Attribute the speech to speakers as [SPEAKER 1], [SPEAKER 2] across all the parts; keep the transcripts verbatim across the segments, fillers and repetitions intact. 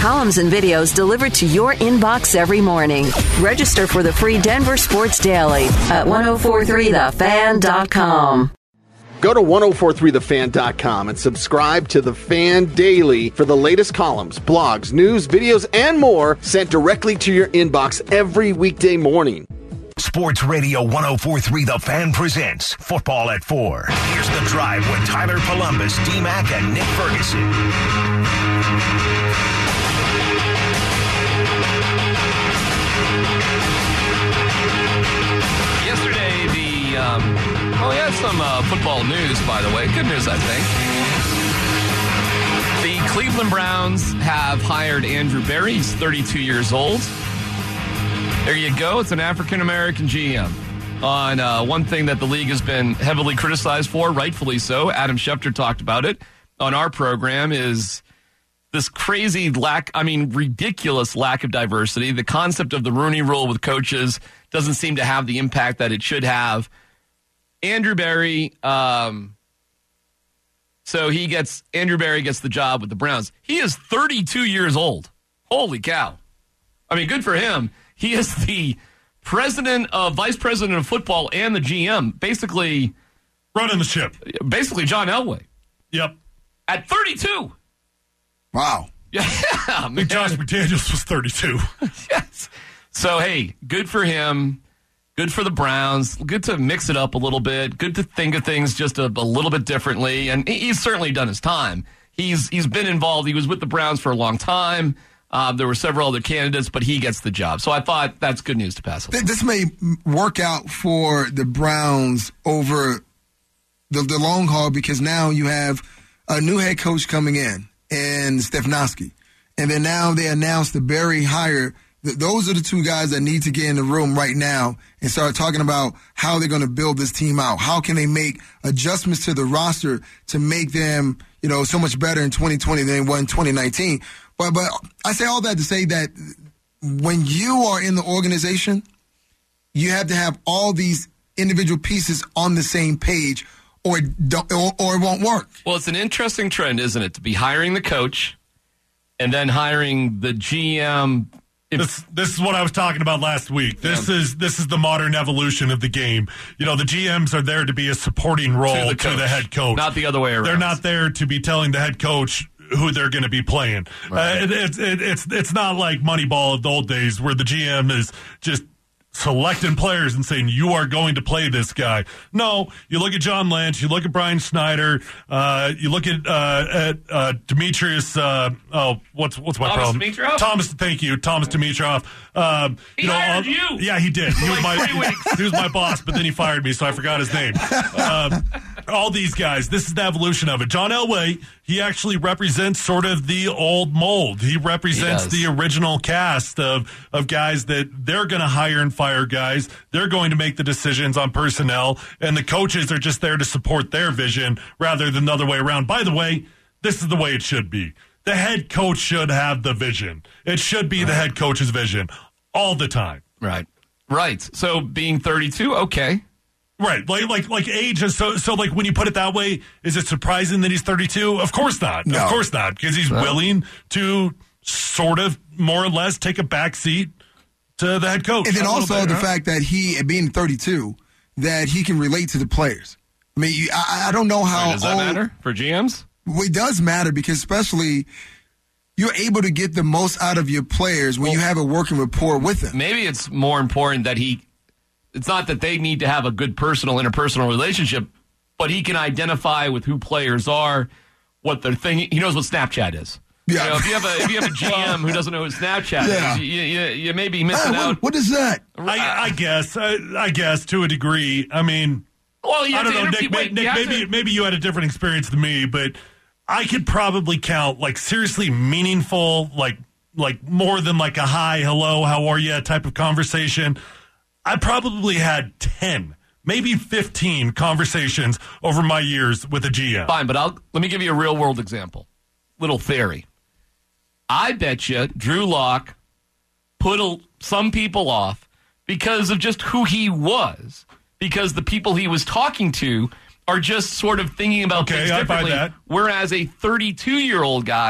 [SPEAKER 1] columns and videos delivered to your inbox every morning. Register for the free Denver Sports Daily at ten forty-three the fan dot com.
[SPEAKER 2] Go to ten forty-three the fan dot com and subscribe to The Fan Daily for the latest columns, blogs, news, videos, and more sent directly to your inbox every weekday morning.
[SPEAKER 3] Sports Radio ten forty-three The Fan presents Football at four. Here's The Drive with Tyler Columbus, D-Mac, and Nick Ferguson.
[SPEAKER 4] Yesterday, the... Um, oh, we had some uh, football news, by the way. Good news, I think. The Cleveland Browns have hired Andrew Berry. He's thirty-two years old. There you go. It's an African-American G M. On uh, one thing that the league has been heavily criticized for, rightfully so, Adam Schefter talked about it on our program, is this crazy lack, I mean, ridiculous lack of diversity. The concept of the Rooney Rule with coaches doesn't seem to have the impact that it should have. Andrew Berry, um, so he gets, Andrew Berry gets the job with the Browns. He is thirty-two years old. Holy cow. I mean, good for him. He is the president of, vice president of football and the G M, basically.
[SPEAKER 5] Running the ship.
[SPEAKER 4] Basically John Elway.
[SPEAKER 5] Yep.
[SPEAKER 4] At thirty-two.
[SPEAKER 6] Wow.
[SPEAKER 4] Yeah.
[SPEAKER 5] I think Josh McDaniels was thirty-two.
[SPEAKER 4] Yes. So, hey, good for him. Good for the Browns. Good to mix it up a little bit. Good to think of things just a, a little bit differently. And he's certainly done his time. He's He's been involved. He was with the Browns for a long time. Uh, there were several other candidates, but he gets the job. So I thought that's good news to pass along.
[SPEAKER 6] This may work out for the Browns over the, the long haul because now you have a new head coach coming in, and Stefanski. And then now they announced the Berry hire. Th- those are the two guys that need to get in the room right now and start talking about how they're going to build this team out. How can they make adjustments to the roster to make them, you know, so much better in twenty twenty than they were in twenty nineteen? But but I say all that to say that when you are in the organization, you have to have all these individual pieces on the same page, or don't, or, or it won't work.
[SPEAKER 4] Well, it's an interesting trend, isn't it, to be hiring the coach and then hiring the G M.
[SPEAKER 5] This this is what I was talking about last week. This yeah. is this is the modern evolution of the game. You know, the G Ms are there to be a supporting role to the, to the head coach,
[SPEAKER 4] not the other way around.
[SPEAKER 5] They're not there to be telling the head coach who they're going to be playing. Right. Uh, it, it, it, it's it's not like Moneyball of the old days where the G M is just selecting players and saying, you are going to play this guy. No, you look at John Lynch, you look at Brian Schneider, uh, you look at uh, at uh, Demetrius, uh, oh, what's what's my
[SPEAKER 4] Thomas
[SPEAKER 5] problem?
[SPEAKER 4] Dimitrov?
[SPEAKER 5] Thomas, thank you, Thomas Dimitrov. Um,
[SPEAKER 4] he
[SPEAKER 5] you know,
[SPEAKER 4] hired
[SPEAKER 5] all,
[SPEAKER 4] you.
[SPEAKER 5] Yeah, he did. He was,
[SPEAKER 4] like
[SPEAKER 5] my,
[SPEAKER 4] three weeks.
[SPEAKER 5] he was my boss, but then he fired me, so I forgot his name. Um, all these guys, this is the evolution of it. John Elway, he actually represents sort of the old mold. He represents
[SPEAKER 4] he
[SPEAKER 5] the original cast of, of guys that they're going to hire and fire guys. They're going to make the decisions on personnel, and the coaches are just there to support their vision rather than the other way around. By the way, this is the way it should be. The head coach should have the vision. It should be right. The head coach's vision all the time.
[SPEAKER 4] Right. Right. So being thirty-two, okay.
[SPEAKER 5] Right. Like like like age is so so like when you put it that way, is it surprising that he's thirty-two? Of course not.
[SPEAKER 6] No.
[SPEAKER 5] Of course not. Because he's
[SPEAKER 4] no.
[SPEAKER 5] willing to sort of more or less take a back seat to the head coach.
[SPEAKER 6] And then also
[SPEAKER 5] bit,
[SPEAKER 6] the
[SPEAKER 5] huh?
[SPEAKER 6] fact that he, being thirty-two, that he can relate to the players. I mean, you, I, I don't know how
[SPEAKER 4] Wait, does that
[SPEAKER 6] old,
[SPEAKER 4] matter for G Ms?
[SPEAKER 6] Well, it does matter because especially you're able to get the most out of your players when well, you have a working rapport with them.
[SPEAKER 4] Maybe it's more important that he, it's not that they need to have a good personal, interpersonal relationship, but he can identify with who players are, what they're thinking. He knows what Snapchat is.
[SPEAKER 6] Yeah.
[SPEAKER 4] You know, if you have a if you have a G M who doesn't know what Snapchat
[SPEAKER 6] yeah.
[SPEAKER 4] is, you, you, you may be missing
[SPEAKER 6] hey, what,
[SPEAKER 4] out.
[SPEAKER 6] What is that?
[SPEAKER 5] I, I guess. I, I guess to a degree. I mean,
[SPEAKER 4] well, you
[SPEAKER 5] I don't know,
[SPEAKER 4] interview,
[SPEAKER 5] Nick.
[SPEAKER 4] wait,
[SPEAKER 5] Nick maybe
[SPEAKER 4] to...
[SPEAKER 5] maybe you had a different experience than me, but I could probably count like seriously meaningful, like like more than like a hi, hello, how are you type of conversation. I probably had ten, maybe fifteen conversations over my years with a G M.
[SPEAKER 4] Fine, but I'll let me give you a real world example. Little theory. I bet you Drew Lock put a, some people off because of just who he was, because the people he was talking to are just sort of thinking about
[SPEAKER 5] okay,
[SPEAKER 4] things
[SPEAKER 5] I
[SPEAKER 4] differently.
[SPEAKER 5] buy that.
[SPEAKER 4] Whereas a thirty-two-year-old guy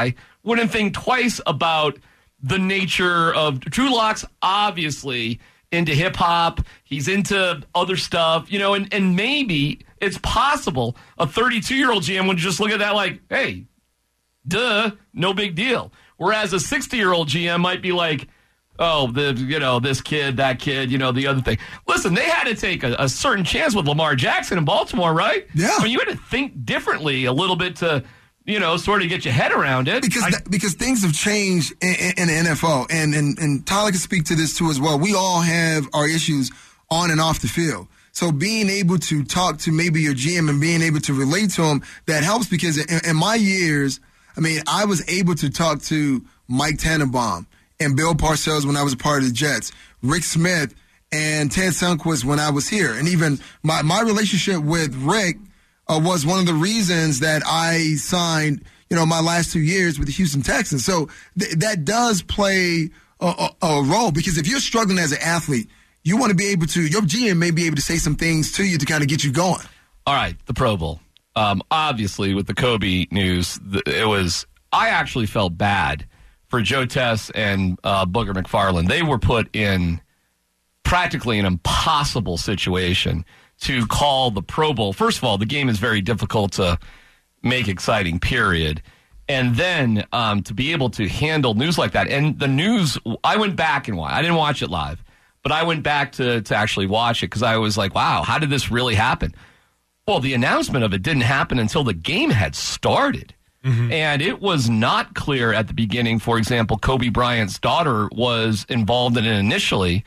[SPEAKER 4] wouldn't think twice about the nature of Drew Lock's obviously into hip hop. He's into other stuff, you know, and, and maybe it's possible a thirty-two-year-old G M would just look at that like, hey, duh, no big deal. Whereas a sixty-year-old G M might be like, oh, the you know, this kid, that kid, you know, the other thing. Listen, they had to take a, a certain chance with Lamar Jackson in Baltimore, right?
[SPEAKER 6] Yeah.
[SPEAKER 4] I mean, you had to think differently a little bit to, you know, sort of get your head around it.
[SPEAKER 6] Because
[SPEAKER 4] I,
[SPEAKER 6] th- because things have changed in, in, in the N F L, and, and and Tyler can speak to this too as well. We all have our issues on and off the field. So being able to talk to maybe your G M and being able to relate to him, that helps because in, in my years, I mean, I was able to talk to Mike Tannenbaum and Bill Parcells when I was a part of the Jets, Rick Smith and Ted Sundquist when I was here. And even my, my relationship with Rick Uh, was one of the reasons that I signed, you know, my last two years with the Houston Texans. So th- that does play a, a, a role because if you're struggling as an athlete, you want to be able to, your G M may be able to say some things to you to kind of get you going.
[SPEAKER 4] All right, the Pro Bowl. Um, obviously, with the Kobe news, it was, I actually felt bad for Joe Tess and uh, Booger McFarland. They were put in practically an impossible situation to call the Pro Bowl. First of all, the game is very difficult to make exciting, period. And then um, to be able to handle news like that. And the news, I went back and watched. I didn't watch it live, but I went back to, to actually watch it because I was like, wow, how did this really happen? Well, the announcement of it didn't happen until the game had started. Mm-hmm. And it was not clear at the beginning. For example, Kobe Bryant's daughter was involved in it initially.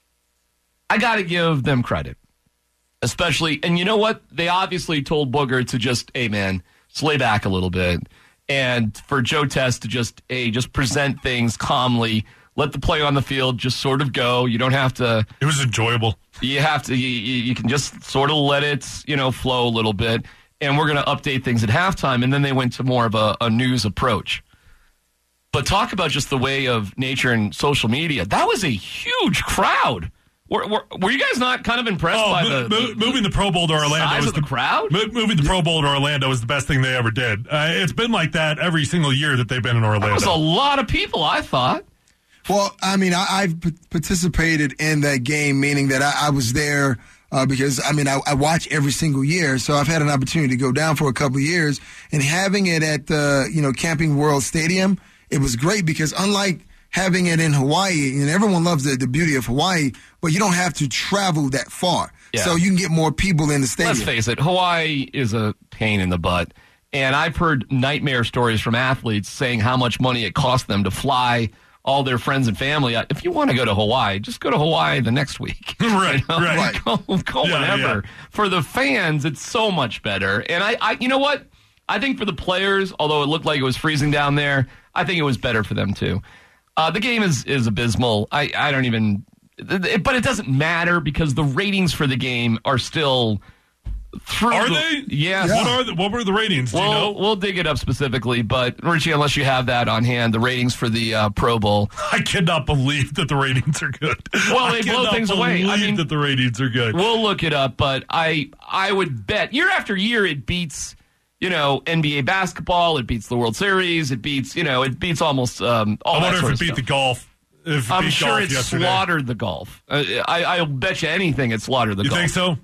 [SPEAKER 4] I got to give them credit. Especially, and you know what? They obviously told Booger to just, hey, man, slay back a little bit. And for Joe Tess to just, hey, just present things calmly, let the play on the field just sort of go. You don't have to.
[SPEAKER 5] It was enjoyable.
[SPEAKER 4] You have to, you, you can just sort of let it, you know, flow a little bit. And we're going to update things at halftime. And then they went to more of a, a news approach. But talk about just the way of nature and social media. That was a huge crowd. Were, were, were you guys not kind of impressed
[SPEAKER 5] oh,
[SPEAKER 4] by
[SPEAKER 5] mo-
[SPEAKER 4] the,
[SPEAKER 5] mo-
[SPEAKER 4] the
[SPEAKER 5] moving the Pro Bowl to Orlando?
[SPEAKER 4] Size
[SPEAKER 5] was
[SPEAKER 4] of the, the crowd?
[SPEAKER 5] Mo- moving the Pro Bowl to Orlando was the best thing they ever did. Uh, it's been like that every single year that they've been in Orlando.
[SPEAKER 4] That was a lot of people, I thought.
[SPEAKER 6] Well, I mean, I, I've p- participated in that game, meaning that I, I was there uh, because, I mean, I, I watch every single year. So I've had an opportunity to go down for a couple of years. And having it at the, you know, Camping World Stadium, it was great because unlike having it in Hawaii, and everyone loves the, the beauty of Hawaii, but you don't have to travel that far. Yeah. So you can get more people in the stadium.
[SPEAKER 4] Let's face it, Hawaii is a pain in the butt. And I've heard nightmare stories from athletes saying how much money it costs them to fly all their friends and family. If you want to go to Hawaii, just go to Hawaii the next week.
[SPEAKER 5] Right,
[SPEAKER 4] you know?
[SPEAKER 5] right.
[SPEAKER 4] Go, go
[SPEAKER 5] yeah,
[SPEAKER 4] whenever.
[SPEAKER 5] Yeah. For
[SPEAKER 4] the fans, it's so much better. And I, I, you know what? I think for the players, although it looked like it was freezing down there, I think it was better for them too. Uh, the game is, is abysmal. I, I don't even, but it doesn't matter because the ratings for the game are still through.
[SPEAKER 5] Are
[SPEAKER 4] the,
[SPEAKER 5] they?
[SPEAKER 4] Yeah.
[SPEAKER 5] What are the, what were the ratings? Do
[SPEAKER 4] we'll,
[SPEAKER 5] you know?
[SPEAKER 4] We'll dig it up specifically, but Richie, unless you have that on hand, the ratings for the uh, Pro Bowl.
[SPEAKER 5] I cannot believe that the ratings are good.
[SPEAKER 4] Well, they
[SPEAKER 5] I
[SPEAKER 4] blow things away. I mean,
[SPEAKER 5] that the ratings are good.
[SPEAKER 4] We'll look it up, but I I would bet year after year it beats. You know, N B A basketball, it beats the World Series, it beats, you know, it beats almost um, all
[SPEAKER 5] I
[SPEAKER 4] that
[SPEAKER 5] wonder
[SPEAKER 4] sort
[SPEAKER 5] if it
[SPEAKER 4] of
[SPEAKER 5] beat
[SPEAKER 4] stuff.
[SPEAKER 5] the golf. If it
[SPEAKER 4] I'm
[SPEAKER 5] beat
[SPEAKER 4] sure
[SPEAKER 5] golf
[SPEAKER 4] it
[SPEAKER 5] yesterday.
[SPEAKER 4] slaughtered the golf. Uh, I, I'll bet you anything it slaughtered the
[SPEAKER 5] you
[SPEAKER 4] golf.
[SPEAKER 5] You think so?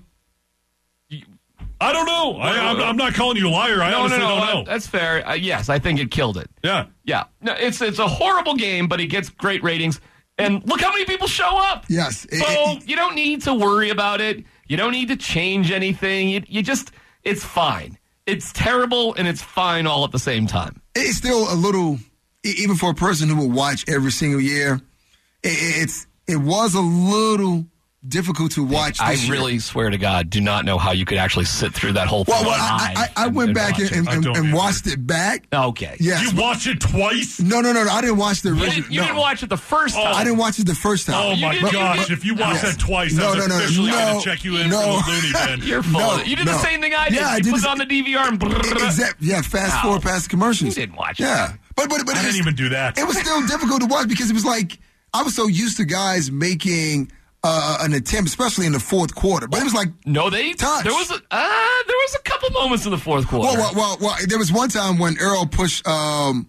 [SPEAKER 5] I don't know. I, I'm, I'm not calling you a liar. I
[SPEAKER 4] no,
[SPEAKER 5] honestly
[SPEAKER 4] no, no,
[SPEAKER 5] don't know.
[SPEAKER 4] That's fair. Uh, yes, I think it killed it.
[SPEAKER 5] Yeah.
[SPEAKER 4] Yeah. No, it's it's a horrible game, but it gets great ratings. And look how many people show up.
[SPEAKER 6] Yes.
[SPEAKER 4] So it, you don't need to worry about it. You don't need to change anything. You, you just, it's fine. It's terrible and it's fine all at the same time.
[SPEAKER 6] It's still a little, even for a person who will watch every single year, it, it's it was a little difficult to watch.
[SPEAKER 4] I
[SPEAKER 6] this
[SPEAKER 4] really
[SPEAKER 6] year.
[SPEAKER 4] swear to God, do not know how you could actually sit through that whole thing.
[SPEAKER 6] Well, well I, I, I
[SPEAKER 4] and,
[SPEAKER 6] went
[SPEAKER 4] and
[SPEAKER 6] back and, and,
[SPEAKER 5] I
[SPEAKER 6] and,
[SPEAKER 5] don't
[SPEAKER 6] and
[SPEAKER 5] either.
[SPEAKER 6] watched it back.
[SPEAKER 4] Okay.
[SPEAKER 6] Yes.
[SPEAKER 5] You watched it twice?
[SPEAKER 6] No, no, no, no. I didn't watch the
[SPEAKER 4] You,
[SPEAKER 6] original.
[SPEAKER 4] didn't, you
[SPEAKER 6] no.
[SPEAKER 4] didn't watch it the first
[SPEAKER 5] Oh,
[SPEAKER 4] time.
[SPEAKER 6] I didn't watch it the first time.
[SPEAKER 5] Oh,
[SPEAKER 4] You
[SPEAKER 5] my
[SPEAKER 4] did- you
[SPEAKER 5] gosh.
[SPEAKER 4] did-
[SPEAKER 5] If you watched
[SPEAKER 6] Yes.
[SPEAKER 5] that twice,
[SPEAKER 6] No,
[SPEAKER 5] I was
[SPEAKER 6] no, no,
[SPEAKER 5] officially
[SPEAKER 6] no,
[SPEAKER 5] going to check you in
[SPEAKER 6] no.
[SPEAKER 5] for a loony bin.
[SPEAKER 4] You're full.
[SPEAKER 6] No,
[SPEAKER 4] of it. You did
[SPEAKER 6] no.
[SPEAKER 4] the same thing I did.
[SPEAKER 6] Yeah, I
[SPEAKER 4] you
[SPEAKER 6] did
[SPEAKER 4] put
[SPEAKER 6] the-
[SPEAKER 4] it on the D V R and
[SPEAKER 6] Exactly. Yeah, fast
[SPEAKER 4] Ow.
[SPEAKER 6] forward past the commercials.
[SPEAKER 4] You didn't watch it.
[SPEAKER 6] Yeah. But, but, but
[SPEAKER 5] I
[SPEAKER 6] it
[SPEAKER 5] didn't
[SPEAKER 6] was-
[SPEAKER 5] even do that.
[SPEAKER 6] It was still difficult to watch because it was like, I was so used to guys making uh, an attempt, especially in the fourth quarter. But it was like,
[SPEAKER 4] No, they
[SPEAKER 6] Touch.
[SPEAKER 4] there was a uh, there was a couple moments in the fourth quarter.
[SPEAKER 6] well, well, well, well, there was one time when Earl pushed, um,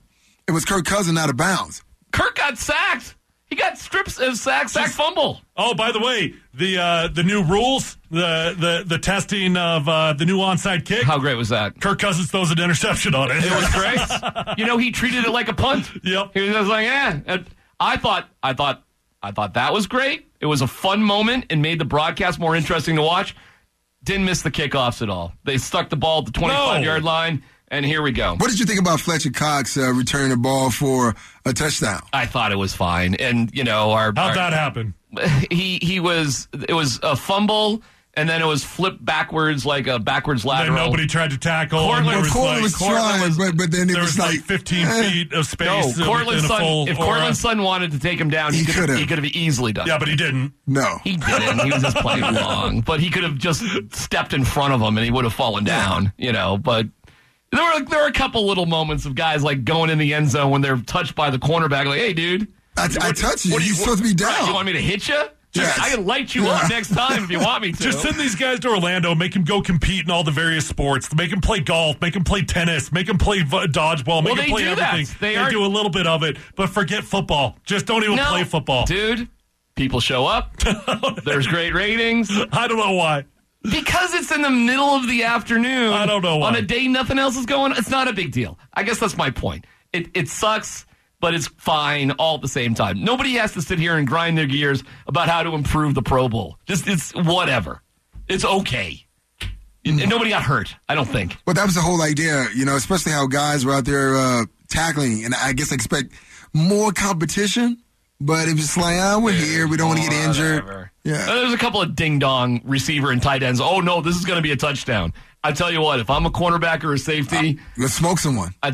[SPEAKER 6] It was Kirk Cousins out of bounds.
[SPEAKER 4] Kirk got sacked. He got strips of sack, sack, fumble.
[SPEAKER 5] Oh, by the way, the uh, the new rules, the the the testing of uh, the new onside kick.
[SPEAKER 4] How great was that?
[SPEAKER 5] Kirk Cousins throws an interception on it.
[SPEAKER 4] It was great. You know, he treated it like a punt.
[SPEAKER 5] Yep.
[SPEAKER 4] He was like, eh. And I thought, I thought, I thought that was great. It was a fun moment and made the broadcast more interesting to watch. Didn't miss the kickoffs at all. They stuck the ball at the twenty-five-yard no. line. And here we go.
[SPEAKER 6] What did you think about Fletcher Cox uh, returning the ball for a touchdown?
[SPEAKER 4] I thought it was fine. And, you know, our...
[SPEAKER 5] How'd
[SPEAKER 4] our,
[SPEAKER 5] that happen?
[SPEAKER 4] He he was... It was a fumble, and then it was flipped backwards like a backwards lateral.
[SPEAKER 5] Then nobody tried to tackle.
[SPEAKER 4] Cortland
[SPEAKER 6] was, like, was trying, was, but, but then it
[SPEAKER 5] there
[SPEAKER 6] was,
[SPEAKER 5] was
[SPEAKER 6] like...
[SPEAKER 5] like fifteen
[SPEAKER 6] eh.
[SPEAKER 5] feet of space
[SPEAKER 4] No, Cortland's son,
[SPEAKER 5] full
[SPEAKER 4] if
[SPEAKER 5] aura.
[SPEAKER 4] Cortland's son wanted to take him down, he,
[SPEAKER 6] He
[SPEAKER 4] could
[SPEAKER 6] could've.
[SPEAKER 4] he could have easily done it.
[SPEAKER 5] Yeah, but he didn't.
[SPEAKER 6] No.
[SPEAKER 4] He didn't. He was just playing long. But he could have just stepped in front of him, and he would have fallen down, you know, but... There were there were a couple little moments of guys like going in the end zone when they're touched by the cornerback, like, "Hey, dude,
[SPEAKER 6] I,
[SPEAKER 4] what,
[SPEAKER 6] I touched you.
[SPEAKER 4] What,
[SPEAKER 6] You're
[SPEAKER 4] what,
[SPEAKER 6] supposed to be down.
[SPEAKER 4] Right, you want me to hit you? Just,
[SPEAKER 6] Yes.
[SPEAKER 4] I can light you
[SPEAKER 6] Yeah.
[SPEAKER 4] up next time if you want me to."
[SPEAKER 5] Just send these guys to Orlando, make them go compete in all the various sports, make them play golf, make them play tennis, make them play v- dodgeball, make
[SPEAKER 4] Well,
[SPEAKER 5] them play
[SPEAKER 4] they do that.
[SPEAKER 5] everything.
[SPEAKER 4] They
[SPEAKER 5] They,
[SPEAKER 4] are-
[SPEAKER 5] do a little bit of it, but forget football. Just don't even
[SPEAKER 4] no,
[SPEAKER 5] play football.
[SPEAKER 4] dude. People show up. There's great ratings
[SPEAKER 5] I don't know why.
[SPEAKER 4] because it's in the middle of the afternoon.
[SPEAKER 5] I don't know why.
[SPEAKER 4] On a day nothing else is going on. It's not a big deal. I guess that's my point. It it sucks, but it's fine all at the same time. Nobody has to sit here and grind their gears about how to improve the Pro Bowl. Just it's whatever. It's okay. And nobody got hurt, I don't think.
[SPEAKER 6] But that was the whole idea, you know, especially how guys were out there uh, tackling. And I guess I expect more competition. But it was like, ah, we're here. We don't want to get injured.
[SPEAKER 4] Whatever.
[SPEAKER 6] Yeah.
[SPEAKER 4] Uh, There's a couple of ding-dong receiver and tight ends. Oh, no, this is going to be a touchdown. I tell you what, if I'm a cornerback or a safety,
[SPEAKER 6] Uh, let's smoke someone.
[SPEAKER 4] I,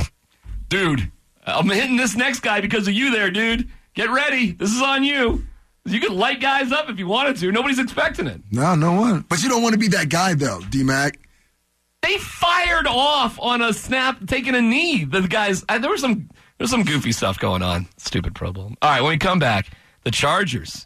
[SPEAKER 4] dude, I'm hitting this next guy because of you there, dude. Get ready. This is on you. You could light guys up if you wanted to. Nobody's expecting it.
[SPEAKER 6] No, no one. But you don't want to be that guy, though, D-Mac.
[SPEAKER 4] They fired off on a snap, taking a knee. The guys, uh, there was some... There's some goofy stuff going on. Stupid Pro Bowl. All right, when we come back, the Chargers.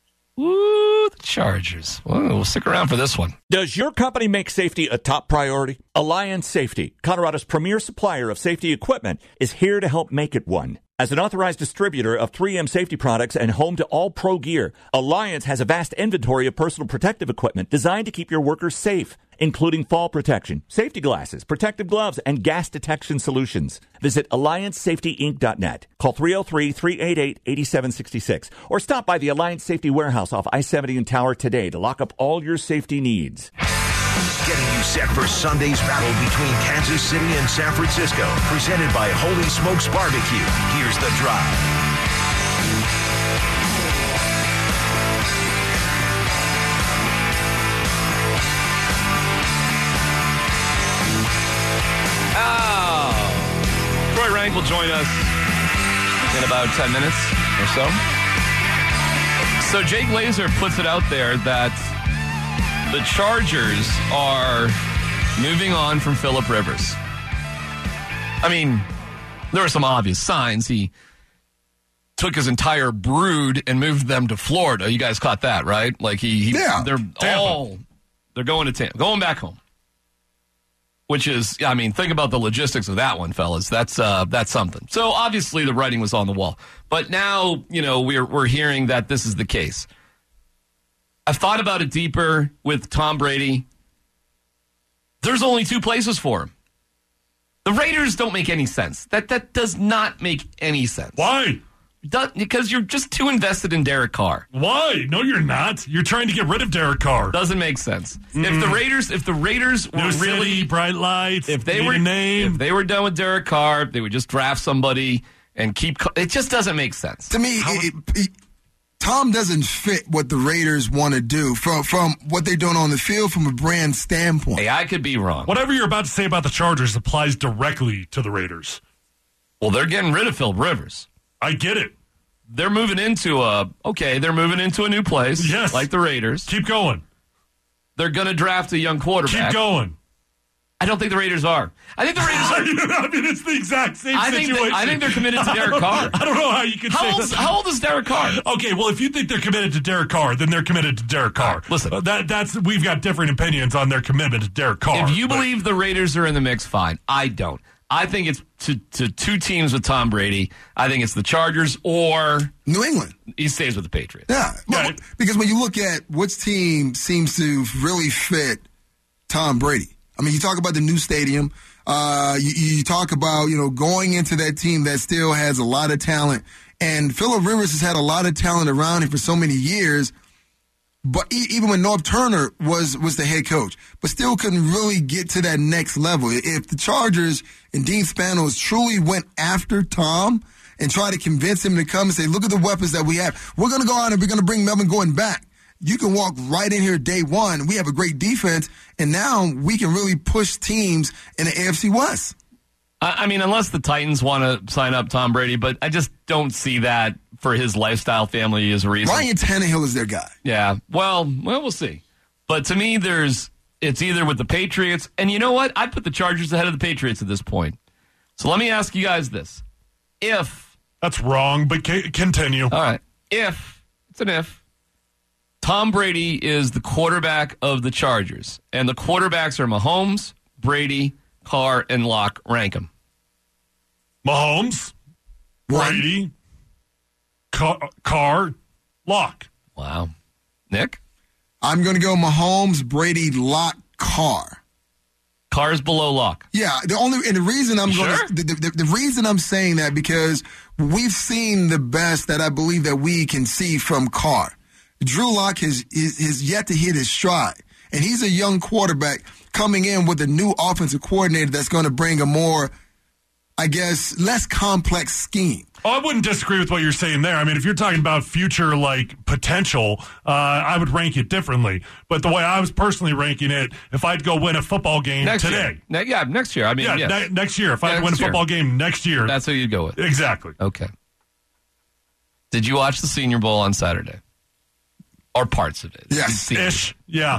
[SPEAKER 4] Woo, the Chargers. Well, we'll stick around for this one.
[SPEAKER 7] Does your company make safety a top priority? Alliance Safety, Colorado's premier supplier of safety equipment, is here to help make it one. As an authorized distributor of three M safety products and home to all pro gear, Alliance has a vast inventory of personal protective equipment designed to keep your workers safe, including fall protection, safety glasses, protective gloves, and gas detection solutions. Visit alliance safety inc dot net. Call three oh three, three eight eight, eight seven six six or stop by the Alliance Safety Warehouse off I seventy in Tower today to lock up all your safety needs.
[SPEAKER 3] Getting you set for Sunday's battle between Kansas City and San Francisco. Presented by Holy Smokes Barbecue. Here's the drive.
[SPEAKER 4] Oh. Troy Rank will join us in about ten minutes or so. So Jake Laser puts it out there that the Chargers are moving on from Phillip Rivers. I mean, there are some obvious signs. He took his entire brood and moved them to Florida. You guys caught that, right? Like he, he
[SPEAKER 6] Yeah.
[SPEAKER 4] they're
[SPEAKER 5] Tampa.
[SPEAKER 4] all they're going to Tampa, going back home. Which is, I mean, think about the logistics of that one, fellas. That's uh, that's something. So obviously the writing was on the wall, but now you know we're we're hearing that this is the case. I've thought about it deeper with Tom Brady. There's only two places for him. The Raiders don't make any sense. That that does not make any sense.
[SPEAKER 5] Why?
[SPEAKER 4] Does, because you're just too invested in Derek Carr.
[SPEAKER 5] Why? No, you're not. You're trying to get rid of Derek Carr.
[SPEAKER 4] Doesn't make sense. Mm-hmm. If the Raiders, if the Raiders were
[SPEAKER 5] New
[SPEAKER 4] really
[SPEAKER 5] city, bright lights.
[SPEAKER 4] if they
[SPEAKER 5] need
[SPEAKER 4] were
[SPEAKER 5] a name,
[SPEAKER 4] if they were done with Derek Carr, they would just draft somebody and keep. It just doesn't make sense.
[SPEAKER 6] To me, it, it, it, Tom doesn't fit what the Raiders want to do from from what they're doing on the field from a brand standpoint.
[SPEAKER 4] Hey, I could be wrong.
[SPEAKER 5] whatever you're about to say about the Chargers applies directly to the Raiders.
[SPEAKER 4] Well, they're getting rid of Phil Rivers.
[SPEAKER 5] I get it.
[SPEAKER 4] They're moving into a okay. They're moving into a new place.
[SPEAKER 5] Yes.
[SPEAKER 4] Like the Raiders.
[SPEAKER 5] Keep going.
[SPEAKER 4] They're going to draft a young quarterback.
[SPEAKER 5] Keep going.
[SPEAKER 4] I don't think the Raiders are. I think the Raiders are.
[SPEAKER 5] I mean, it's the exact same
[SPEAKER 4] I think
[SPEAKER 5] situation.
[SPEAKER 4] they, I think they're committed to Derek Carr.
[SPEAKER 5] I don't know how you can
[SPEAKER 4] How,
[SPEAKER 5] say
[SPEAKER 4] old,
[SPEAKER 5] that.
[SPEAKER 4] how old is Derek Carr?
[SPEAKER 5] Okay, well, if you think they're committed to Derek Carr, then they're committed to Derek Carr.
[SPEAKER 4] Right, listen.
[SPEAKER 5] Uh, that that's we've got different opinions on their commitment to Derek Carr.
[SPEAKER 4] If you
[SPEAKER 5] but-
[SPEAKER 4] believe the Raiders are in the mix, fine. I don't. I think it's to, to two teams with Tom Brady. I think it's the Chargers or
[SPEAKER 6] New England.
[SPEAKER 4] He stays with the Patriots.
[SPEAKER 6] Yeah, well, because when you look at which team seems to really fit Tom Brady, I mean, you talk about the new stadium. Uh, you, you talk about, you know, going into that team that still has a lot of talent. And Phillip Rivers has had a lot of talent around him for so many years. But even when Norv Turner was, was the head coach, but still couldn't really get to that next level. If the Chargers and Dean Spanos truly went after Tom and tried to convince him to come and say, look at the weapons that we have. We're going to go out and we're going to bring Melvin Gordon back. You can walk right in here day one. We have a great defense, and now we can really push teams in the A F C West.
[SPEAKER 4] I mean, unless the Titans want to sign up Tom Brady, but I just don't see that for his lifestyle, family as a reason.
[SPEAKER 6] Ryan Tannehill is their guy.
[SPEAKER 4] Yeah, well, well, we'll see. But to me, there's it's either with the Patriots, and you know what? I'd put the Chargers ahead of the Patriots at this point. So let me ask you guys this. If...
[SPEAKER 5] That's wrong, but c- continue.
[SPEAKER 4] All right. If, it's an if, Tom Brady is the quarterback of the Chargers, and the quarterbacks are Mahomes, Brady, Carr, and Locke, rank them.
[SPEAKER 5] Mahomes, Brady, Carr, Carr, Locke.
[SPEAKER 4] Wow. Nick?
[SPEAKER 6] I'm going to go Mahomes, Brady, Locke, Carr.
[SPEAKER 4] Carr's below Locke.
[SPEAKER 6] Yeah, the only and the reason I'm
[SPEAKER 4] Sure?
[SPEAKER 6] going to, the, the, the reason I'm saying that because we've seen the best that I believe that we can see from Carr. Drew Lock has, is, has yet to hit his stride. And he's a young quarterback coming in with a new offensive coordinator that's going to bring a more, I guess, less complex scheme.
[SPEAKER 5] Oh, I wouldn't disagree with what you're saying there. I mean, if you're talking about future, like, potential, uh, I would rank it differently. But the way I was personally ranking it, if I'd go win a football game
[SPEAKER 4] Next
[SPEAKER 5] today.
[SPEAKER 4] year. Ne- yeah, next year. I mean,
[SPEAKER 5] Yeah,
[SPEAKER 4] yes.
[SPEAKER 5] ne- next year. If
[SPEAKER 4] Yeah,
[SPEAKER 5] I'd win a
[SPEAKER 4] next year.
[SPEAKER 5] football game next year.
[SPEAKER 4] That's who you'd go with.
[SPEAKER 5] Exactly.
[SPEAKER 4] Okay. Did you watch the Senior Bowl on Saturday? Or parts of it?
[SPEAKER 6] Yes.
[SPEAKER 5] Ish. Yeah.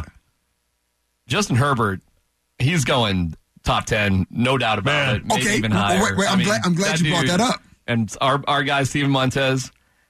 [SPEAKER 4] Justin Herbert, he's going top ten, no doubt about
[SPEAKER 5] Man.
[SPEAKER 4] it. Maybe
[SPEAKER 6] Okay,
[SPEAKER 4] even
[SPEAKER 6] well,
[SPEAKER 4] higher.
[SPEAKER 6] wait, wait, I'm
[SPEAKER 4] I mean,
[SPEAKER 6] glad- I'm glad you brought
[SPEAKER 4] dude-
[SPEAKER 6] that up.
[SPEAKER 4] And our our guy, Steven Montez,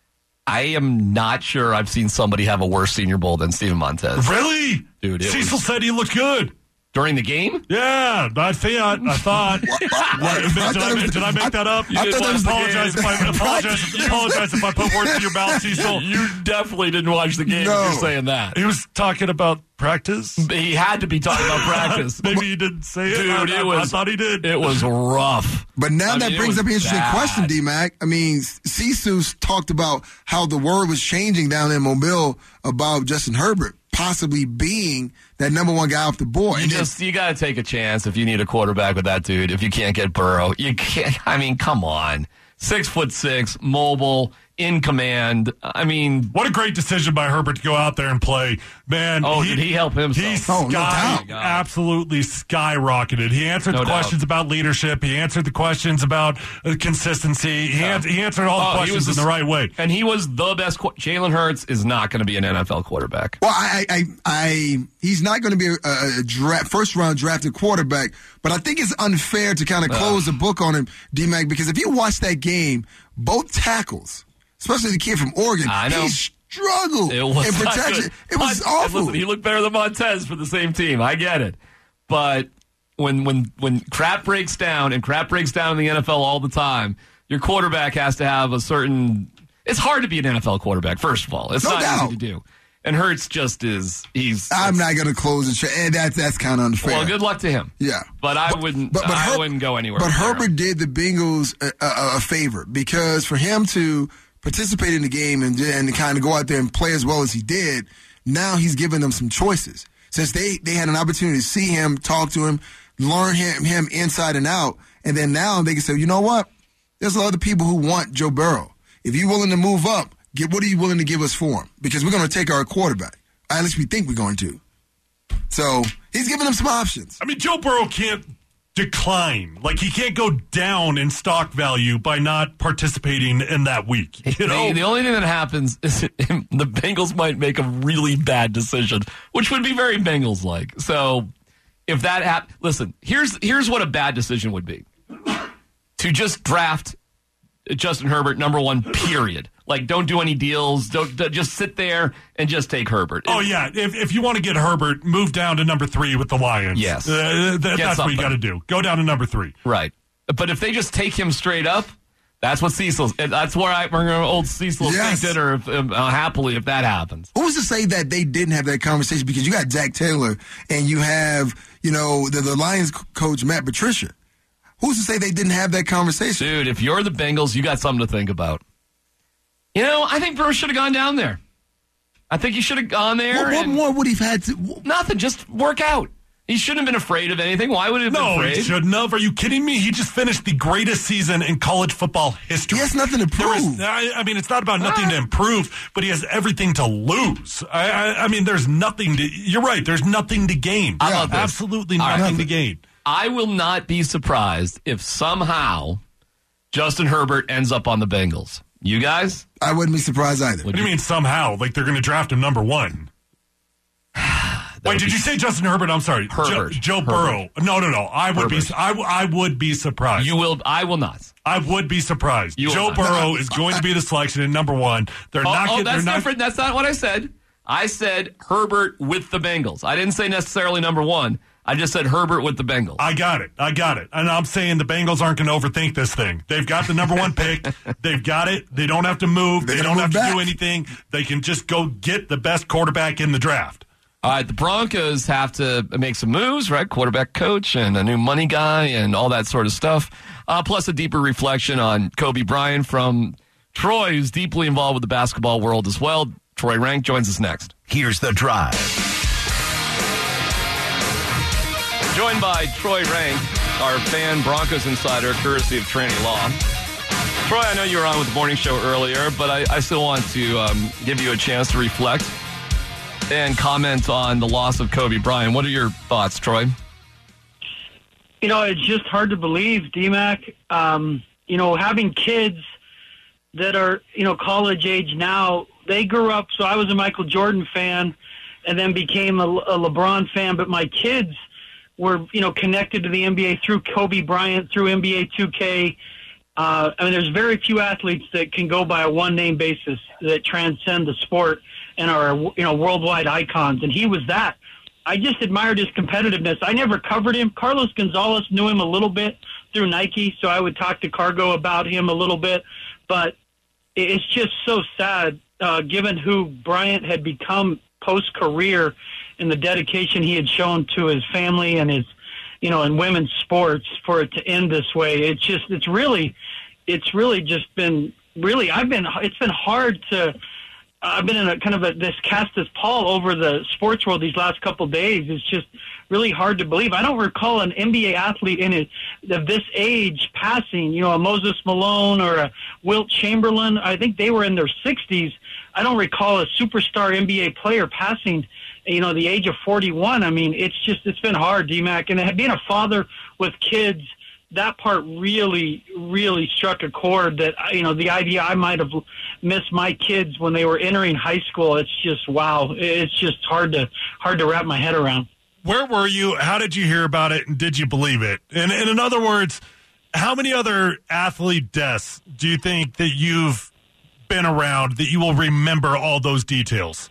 [SPEAKER 4] I am not sure I've seen somebody have a worse Senior Bowl than Steven Montez.
[SPEAKER 5] Really?
[SPEAKER 4] Dude, it
[SPEAKER 5] Cecil
[SPEAKER 4] was-
[SPEAKER 5] said he looked good.
[SPEAKER 4] During the game?
[SPEAKER 5] Yeah, I thought. I thought.
[SPEAKER 6] What?
[SPEAKER 5] Did,
[SPEAKER 6] I
[SPEAKER 5] I,
[SPEAKER 6] thought it was-
[SPEAKER 5] did I make that up?
[SPEAKER 6] I thought that was the
[SPEAKER 5] apologize if I
[SPEAKER 6] game.
[SPEAKER 5] apologize, apologize if I put words in your mouth, Cecil.
[SPEAKER 4] You definitely didn't watch the game
[SPEAKER 6] No.
[SPEAKER 4] if you're saying that.
[SPEAKER 5] He was talking about practice.
[SPEAKER 4] He had to be talking about practice.
[SPEAKER 5] Maybe he didn't say it.
[SPEAKER 4] Dude,
[SPEAKER 5] I,
[SPEAKER 4] it
[SPEAKER 5] I,
[SPEAKER 4] was,
[SPEAKER 5] I thought he did.
[SPEAKER 4] It was rough.
[SPEAKER 6] But now
[SPEAKER 4] I
[SPEAKER 6] that
[SPEAKER 4] mean, it
[SPEAKER 6] brings
[SPEAKER 4] was
[SPEAKER 6] up an interesting
[SPEAKER 4] bad.
[SPEAKER 6] question, D-Mac. I mean, Cecil's talked about how the word was changing down in Mobile about Justin Herbert possibly being that number one guy off the board.
[SPEAKER 4] You
[SPEAKER 6] And then-
[SPEAKER 4] just you got to take a chance if you need a quarterback with that dude. If you can't get Burrow, you can't. I mean, come on, six foot six, mobile, in command. I mean,
[SPEAKER 5] What a great decision by Herbert to go out there and play. Man,
[SPEAKER 4] oh, did he help himself?
[SPEAKER 5] He
[SPEAKER 6] Oh, no
[SPEAKER 5] sky,
[SPEAKER 6] doubt.
[SPEAKER 5] absolutely skyrocketed. He answered
[SPEAKER 4] No
[SPEAKER 5] the
[SPEAKER 4] doubt.
[SPEAKER 5] questions about leadership. He answered the questions about uh, consistency. He,
[SPEAKER 4] Yeah.
[SPEAKER 5] an- he answered all the
[SPEAKER 4] Oh, he
[SPEAKER 5] questions
[SPEAKER 4] was
[SPEAKER 5] in
[SPEAKER 4] the-
[SPEAKER 5] the right way.
[SPEAKER 4] and he was the best. Qu- Jalen Hurts is not going to be an N F L quarterback.
[SPEAKER 6] Well, I, I, I, he's not going to be a, a, a draft, first round drafted quarterback, but I think it's unfair to kind of close the book on him, D-Mac, because if you watch that game, both tackles, especially the kid from Oregon,
[SPEAKER 4] I know.
[SPEAKER 6] he struggled
[SPEAKER 4] It was
[SPEAKER 6] in
[SPEAKER 4] not
[SPEAKER 6] protection.
[SPEAKER 4] good.
[SPEAKER 6] It was
[SPEAKER 4] But-
[SPEAKER 6] awful.
[SPEAKER 4] Listen, he looked better than Montez for the same team. I get it, but when when when crap breaks down, and crap breaks down in the N F L all the time, your quarterback has to have a certain. It's hard to be an N F L quarterback. First of all, it's
[SPEAKER 6] No
[SPEAKER 4] not
[SPEAKER 6] doubt.
[SPEAKER 4] easy to do. And Hurts just is. He's.
[SPEAKER 6] I'm
[SPEAKER 4] it's-
[SPEAKER 6] not going to close the trade. And that's that's kind of unfair.
[SPEAKER 4] Well, good luck to him.
[SPEAKER 6] Yeah,
[SPEAKER 4] But I wouldn't.
[SPEAKER 6] But, but
[SPEAKER 4] I
[SPEAKER 6] Her-
[SPEAKER 4] wouldn't go anywhere.
[SPEAKER 6] But
[SPEAKER 4] with Burrow.
[SPEAKER 6] Herbert did the Bengals a, a, a favor because for him to participate in the game and and kind of go out there and play as well as he did, now he's giving them some choices. Since they, they had an opportunity to see him, talk to him, learn him him inside and out, and then now they can say, you know what? There's a lot of people who want Joe Burrow. If you're willing to move up, get what are you willing to give us for him? Because we're going to take our quarterback. At least we think we're going to. So he's giving them some options.
[SPEAKER 5] I mean, Joe Burrow can't decline. Like, he can't go down in stock value by not participating in that week. You know?
[SPEAKER 4] The, the only thing that happens is the Bengals might make a really bad decision, which would be very Bengals-like. So if that happens, listen, here's here's what a bad decision would be. To just draft Justin Herbert number one, period. Like, don't do any deals. Don't, don't just sit there and just take Herbert.
[SPEAKER 5] Oh, yeah. If if you want to get Herbert, move down to number three with the Lions.
[SPEAKER 4] Yes.
[SPEAKER 5] Uh, th-
[SPEAKER 4] Get
[SPEAKER 5] that's what you
[SPEAKER 4] something.
[SPEAKER 5] got to do. Go down to number three.
[SPEAKER 4] Right. But if they just take him straight up, that's what Cecil. That's where I, where old Cecil
[SPEAKER 6] Yes.
[SPEAKER 4] think dinner if, uh, happily if that happens.
[SPEAKER 6] Who's to say that they didn't have that conversation? Because you got Zach Taylor and you have, you know, the, the Lions coach, Matt Patricia. Who's to say they didn't have that conversation?
[SPEAKER 4] Dude, if you're the Bengals, you got something to think about. You know, I think Burrow should have gone down there. I think he should have gone there.
[SPEAKER 6] What, what
[SPEAKER 4] and
[SPEAKER 6] more would he have had to?
[SPEAKER 4] nothing, just work out. He shouldn't have been afraid of anything. Why would he have been
[SPEAKER 5] No,
[SPEAKER 4] afraid?
[SPEAKER 5] he shouldn't have. Are you kidding me? He just finished the greatest season in college football history.
[SPEAKER 6] He has nothing to
[SPEAKER 5] There is,
[SPEAKER 6] prove.
[SPEAKER 5] I, I mean, it's not about nothing to improve, but he has everything to lose. I, I, I mean, there's nothing to. You're right. There's nothing to gain.
[SPEAKER 4] How about this?
[SPEAKER 5] Absolutely
[SPEAKER 4] All right.
[SPEAKER 5] nothing to gain.
[SPEAKER 4] I will not be surprised if somehow Justin Herbert ends up on the Bengals. You guys?
[SPEAKER 6] I wouldn't be surprised either.
[SPEAKER 5] What do you mean somehow? Like they're going to draft him number one? Wait, did you say Justin Herbert? I'm sorry,
[SPEAKER 4] Herbert.
[SPEAKER 5] Joe, Joe
[SPEAKER 4] Herbert.
[SPEAKER 5] Burrow. No, no, no. I would
[SPEAKER 4] Herbert.
[SPEAKER 5] be. I, w- I would be surprised.
[SPEAKER 4] You will. I will not.
[SPEAKER 5] I would be surprised.
[SPEAKER 4] You will
[SPEAKER 5] Joe
[SPEAKER 4] not.
[SPEAKER 5] Burrow is going to be the selection in number one. They're
[SPEAKER 4] Oh,
[SPEAKER 5] not.
[SPEAKER 4] oh
[SPEAKER 5] get-
[SPEAKER 4] that's
[SPEAKER 5] they're not,
[SPEAKER 4] different. That's not what I said. I said Herbert with the Bengals. I didn't say necessarily number one. I just said Herbert with the Bengals.
[SPEAKER 5] I got it. I got it. And I'm saying the Bengals aren't going to overthink this thing. They've got the number one pick. They've got it. They don't have to move. They,
[SPEAKER 6] They
[SPEAKER 5] don't
[SPEAKER 6] don't
[SPEAKER 5] have
[SPEAKER 6] move
[SPEAKER 5] to do
[SPEAKER 6] back.
[SPEAKER 5] anything. They can just go get the best quarterback in the draft.
[SPEAKER 4] All right, the Broncos have to make some moves, right? Quarterback coach and a new money guy and all that sort of stuff. Uh, plus a deeper reflection on Kobe Bryant from Troy, who's deeply involved with the basketball world as well. Troy Rank joins us next.
[SPEAKER 3] Here's the drive.
[SPEAKER 4] Joined by Troy Rank, our fan Broncos insider, courtesy of Trinity Law. Troy, I know you were on with the morning show earlier, but I, I still want to um, give you a chance to reflect and comment on the loss of Kobe Bryant. What are your thoughts, Troy?
[SPEAKER 8] You know, it's just hard to believe, D-Mac. Um, you know, having kids that are, you know, college age now, they grew up, so I was a Michael Jordan fan and then became a, a LeBron fan, but my kids were, you know, connected to the N B A through Kobe Bryant, through N B A two K. Uh, I mean, there's very few athletes that can go by a one-name basis that transcend the sport and are, you know, worldwide icons, and he was that. I just admired his competitiveness. I never covered him. Carlos Gonzalez knew him a little bit through Nike, so I would talk to Cargo about him a little bit, but it's just so sad, uh, given who Bryant had become post-career and the dedication he had shown to his family and his, you know, in women's sports, for it to end this way. It's just, it's really, it's really just been really, I've been, it's been hard to, I've been in a kind of a, this cast as pall over the sports world these last couple of days. It's just really hard to believe. I don't recall an N B A athlete in it of this age passing, you know, a Moses Malone or a Wilt Chamberlain. I think they were in their sixties. I don't recall a superstar N B A player passing, you know, the age of forty-one. I mean, it's just, it's been hard, D-Mac. And being a father with kids, that part really, really struck a chord that, you know, the idea I might have missed my kids when they were entering high school. It's just, wow. It's just hard to, hard to wrap my head around.
[SPEAKER 5] Where were you? How did you hear about it? And did you believe it? And, and in other words, how many other athlete deaths do you think that you've been around that you will remember all those details?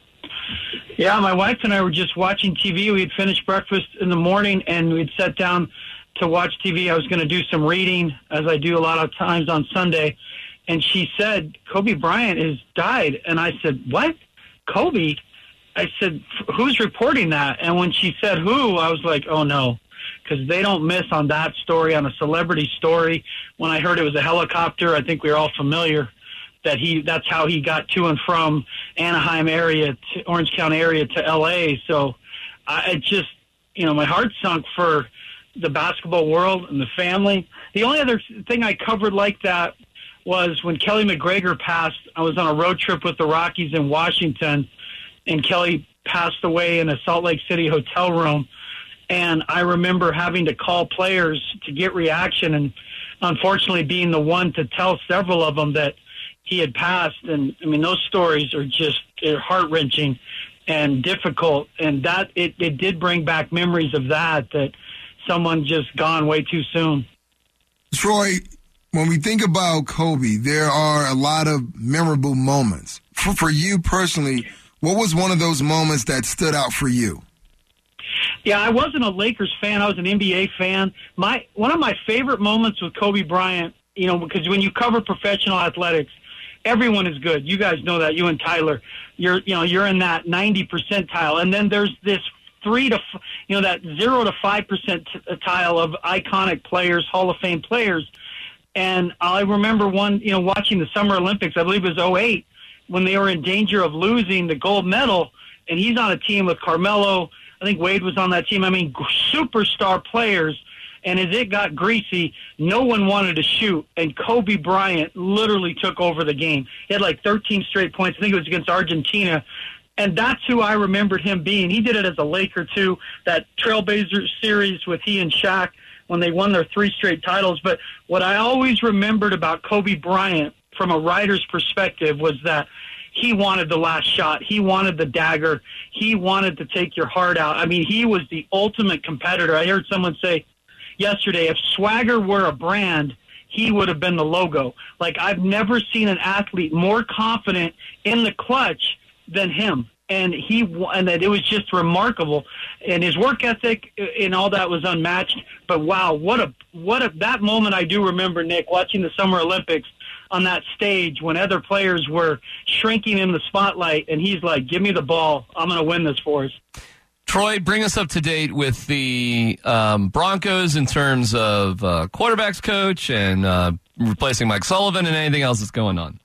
[SPEAKER 8] Yeah, my wife and I were just watching T V. We had finished breakfast in the morning, and we'd sat down to watch T V. I was going to do some reading, as I do a lot of times on Sunday, and she said, Kobe Bryant has died. And I said, what? Kobe? I said, who's reporting that? And when she said who, I was like, oh, no, because they don't miss on that story, on a celebrity story. When I heard it was a helicopter, I think we were all familiar that he that's how he got to and from Anaheim area to Orange County area to L A. So I it just, you know, my heart sunk for the basketball world and the family. The only other thing I covered like that was when Kelly McGregor passed. I was on a road trip with the Rockies in Washington, and Kelly passed away in a Salt Lake City hotel room. And I remember having to call players to get reaction, and unfortunately being the one to tell several of them that he had passed. And I mean, those stories are just heart-wrenching and difficult. And that it, it did bring back memories of that, that someone just gone way too soon.
[SPEAKER 6] Troy, when we think about Kobe, there are a lot of memorable moments. For, for you personally, what was one of those moments that stood out for you?
[SPEAKER 8] Yeah, I wasn't a Lakers fan. I was an N B A fan. My one of my favorite moments with Kobe Bryant, you know, because when you cover professional athletics, everyone is good. You guys know that. You and Tyler, you're you know you're in that ninety percentile, and then there's this three to you know that zero to five percentile of iconic players, Hall of Fame players. And I remember one, you know, watching the Summer Olympics. I believe it was oh eight when they were in danger of losing the gold medal, and he's on a team with Carmelo. I think Wade was on that team. I mean, superstar players. And as it got greasy, no one wanted to shoot. And Kobe Bryant literally took over the game. He had like thirteen straight points. I think it was against Argentina. And that's who I remembered him being. He did it as a Laker, too, that Trailblazer series with he and Shaq when they won their three straight titles. But what I always remembered about Kobe Bryant from a writer's perspective was that he wanted the last shot. He wanted the dagger. He wanted to take your heart out. I mean, he was the ultimate competitor. I heard someone say yesterday, if swagger were a brand, he would have been the logo. Like, I've never seen an athlete more confident in the clutch than him. And he and that it was just remarkable. And his work ethic and all that was unmatched. But wow, what a what a that moment I do remember, Nick, watching the Summer Olympics on that stage when other players were shrinking in the spotlight, and he's like, give me the ball. I'm going to win this for us.
[SPEAKER 4] Troy, bring us up to date with the um, Broncos in terms of uh, quarterbacks coach and uh, replacing Mike Sullivan and anything else that's going on.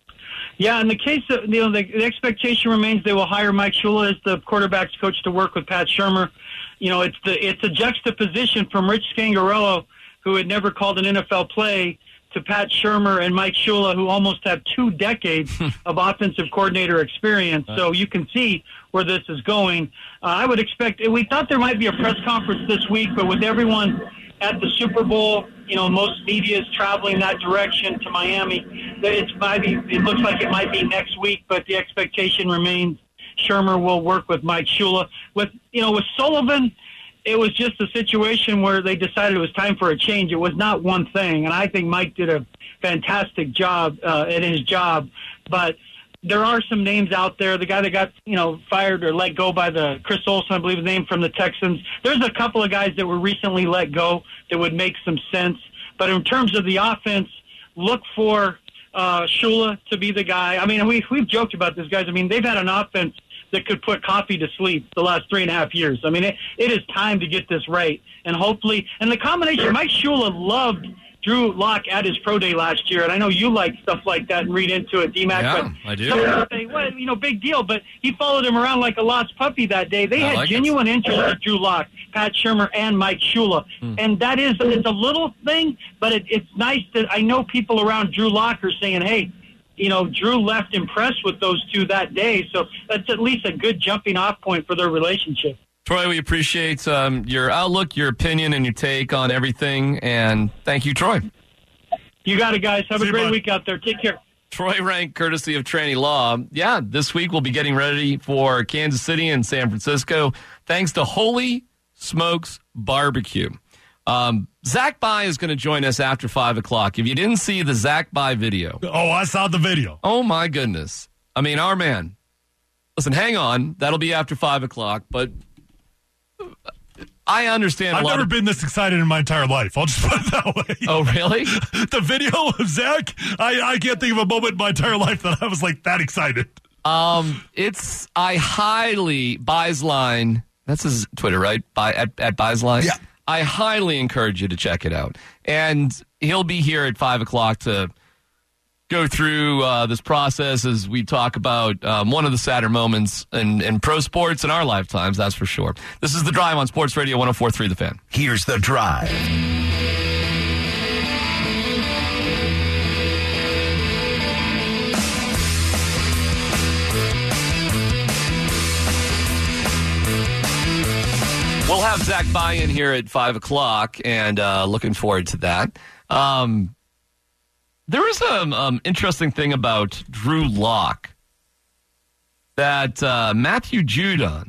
[SPEAKER 8] Yeah, in the case of, you know, the, the expectation remains they will hire Mike Shula as the quarterbacks coach to work with Pat Shurmur. You know, it's the it's a juxtaposition from Rich Scangarello, who had never called an N F L play, to Pat Shurmur and Mike Shula, who almost have two decades of offensive coordinator experience. So you can see where this is going. Uh, I would expect, we thought there might be a press conference this week, but with everyone at the Super Bowl, you know, most media is traveling that direction to Miami. It's maybe, it looks like it might be next week, but the expectation remains Shurmur will work with Mike Shula. With, you know, with Sullivan, it was just a situation where they decided it was time for a change. It was not one thing, and I think Mike did a fantastic job uh, at his job. But there are some names out there. The guy that got, you know, fired or let go by the Chris Olsen, I believe his name, from the Texans. There's a couple of guys that were recently let go that would make some sense. But in terms of the offense, look for uh, Shula to be the guy. I mean, we, we've joked about this, guys. I mean, they've had an offense that could put coffee to sleep the last three and a half years. I mean, it, it is time to get this right. And hopefully, and the combination, Mike Shula loved Drew Lock at his pro day last year, and I know you like stuff like that and read into it, D-Mac.
[SPEAKER 4] Yeah,
[SPEAKER 8] but
[SPEAKER 4] I do.
[SPEAKER 8] Some say, well, you know, big deal, but he followed him around like a lost puppy that day. They
[SPEAKER 4] I
[SPEAKER 8] had
[SPEAKER 4] like
[SPEAKER 8] genuine
[SPEAKER 4] it.
[SPEAKER 8] interest in Drew Lock, Pat Shurmur, and Mike Shula. Hmm. And that is, it's a little thing, but it, it's nice that I know people around Drew Lock are saying, hey, you know, Drew left impressed with those two that day, so that's at least a good jumping off point for their relationship.
[SPEAKER 4] Troy, we appreciate um, your outlook, your opinion, and your take on everything, and thank you, Troy.
[SPEAKER 8] You got it, guys. Have
[SPEAKER 5] See
[SPEAKER 8] a
[SPEAKER 5] you,
[SPEAKER 8] great
[SPEAKER 5] bud.
[SPEAKER 8] week out there. Take care.
[SPEAKER 4] Troy Rank, courtesy of Tranny Law. Yeah, this week we'll be getting ready for Kansas City and San Francisco, thanks to Holy Smokes Barbecue. Um, Zach Bai is going to join us after five o'clock. If you didn't see the Zach Bai video.
[SPEAKER 5] Oh, I saw the video.
[SPEAKER 4] Oh, my goodness. I mean, our man. Listen, hang on. That'll be after five o'clock, but I understand.
[SPEAKER 5] I've
[SPEAKER 4] a lot
[SPEAKER 5] never
[SPEAKER 4] of-
[SPEAKER 5] been this excited in my entire life. I'll just put it that way.
[SPEAKER 4] Oh, really?
[SPEAKER 5] The video of Zach, I, I can't think of a moment in my entire life that I was like that excited.
[SPEAKER 4] Um, it's, I highly, Bai's line, that's his Twitter, right? By, at, at Bai's line?
[SPEAKER 6] Yeah.
[SPEAKER 4] I highly encourage you to check it out. And he'll be here at five o'clock to go through uh, this process as we talk about um, one of the sadder moments in, in pro sports in our lifetimes, that's for sure. This is The Drive on Sports Radio one oh four point three The Fan.
[SPEAKER 3] Here's The Drive.
[SPEAKER 4] We'll have Zach Bai in here at five o'clock, and uh, looking forward to that. Um, there was an um, interesting thing about Drew Lock that uh, Matthew Judon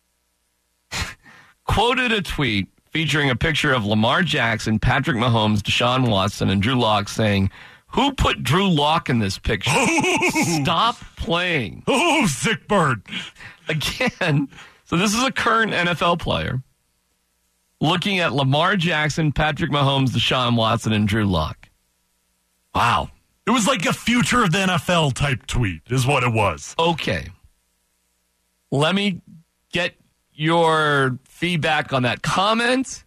[SPEAKER 4] quoted a tweet featuring a picture of Lamar Jackson, Patrick Mahomes, Deshaun Watson, and Drew Lock saying, "Who put Drew Lock in this picture? Stop playing."
[SPEAKER 5] Oh, sick bird.
[SPEAKER 4] Again, so this is a current N F L player looking at Lamar Jackson, Patrick Mahomes, Deshaun Watson, and Drew Lock. Wow.
[SPEAKER 5] It was like a future of the N F L type tweet is what it was.
[SPEAKER 4] Okay. Let me get your feedback on that comment.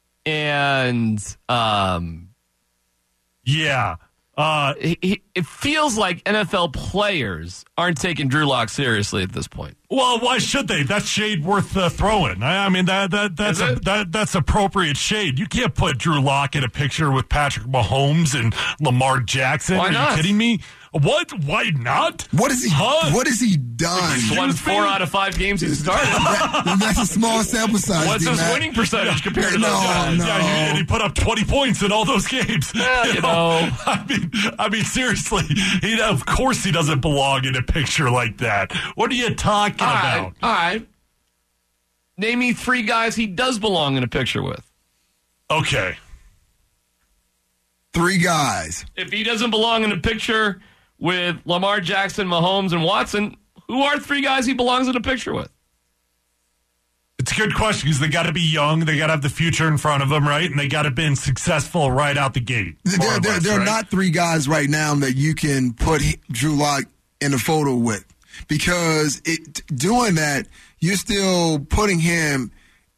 [SPEAKER 4] And, um,
[SPEAKER 5] yeah. Uh,
[SPEAKER 4] it, it feels like N F L players aren't taking Drew Lock seriously at this point.
[SPEAKER 5] Well, why should they? That's shade worth uh, throwing. I, I mean, that that that's a, that that's appropriate shade. You can't put Drew Lock in a picture with Patrick Mahomes and Lamar Jackson.
[SPEAKER 4] Why
[SPEAKER 5] Are
[SPEAKER 4] not?
[SPEAKER 5] you kidding me? What? Why not?
[SPEAKER 6] What is he?
[SPEAKER 5] Huh?
[SPEAKER 6] What has he done?
[SPEAKER 4] He's won four out of five games he started.
[SPEAKER 6] That- that's a small sample size.
[SPEAKER 4] What's his
[SPEAKER 6] D-Mac.
[SPEAKER 4] winning percentage compared to
[SPEAKER 6] No,
[SPEAKER 4] those guys?
[SPEAKER 6] no.
[SPEAKER 5] Yeah, he, and he put up twenty points in all those games.
[SPEAKER 4] Well, you know.
[SPEAKER 5] I mean, I mean, seriously, he, of course he doesn't belong in a picture like that. What are you talking
[SPEAKER 4] All
[SPEAKER 5] about?
[SPEAKER 4] right, all right. Name me three guys he does belong in a picture with.
[SPEAKER 5] Okay.
[SPEAKER 6] Three guys.
[SPEAKER 4] If he doesn't belong in a picture with Lamar Jackson, Mahomes, and Watson, who are three guys he belongs in a picture with?
[SPEAKER 5] It's a good question because they got to be young, they got to have the future in front of them, right? And they got to be successful right out the gate. more
[SPEAKER 6] There,
[SPEAKER 5] or
[SPEAKER 6] there,
[SPEAKER 5] less,
[SPEAKER 6] there are
[SPEAKER 5] right?
[SPEAKER 6] not three guys right now that you can put Drew Lock in a photo with, because it, doing that, you're still putting him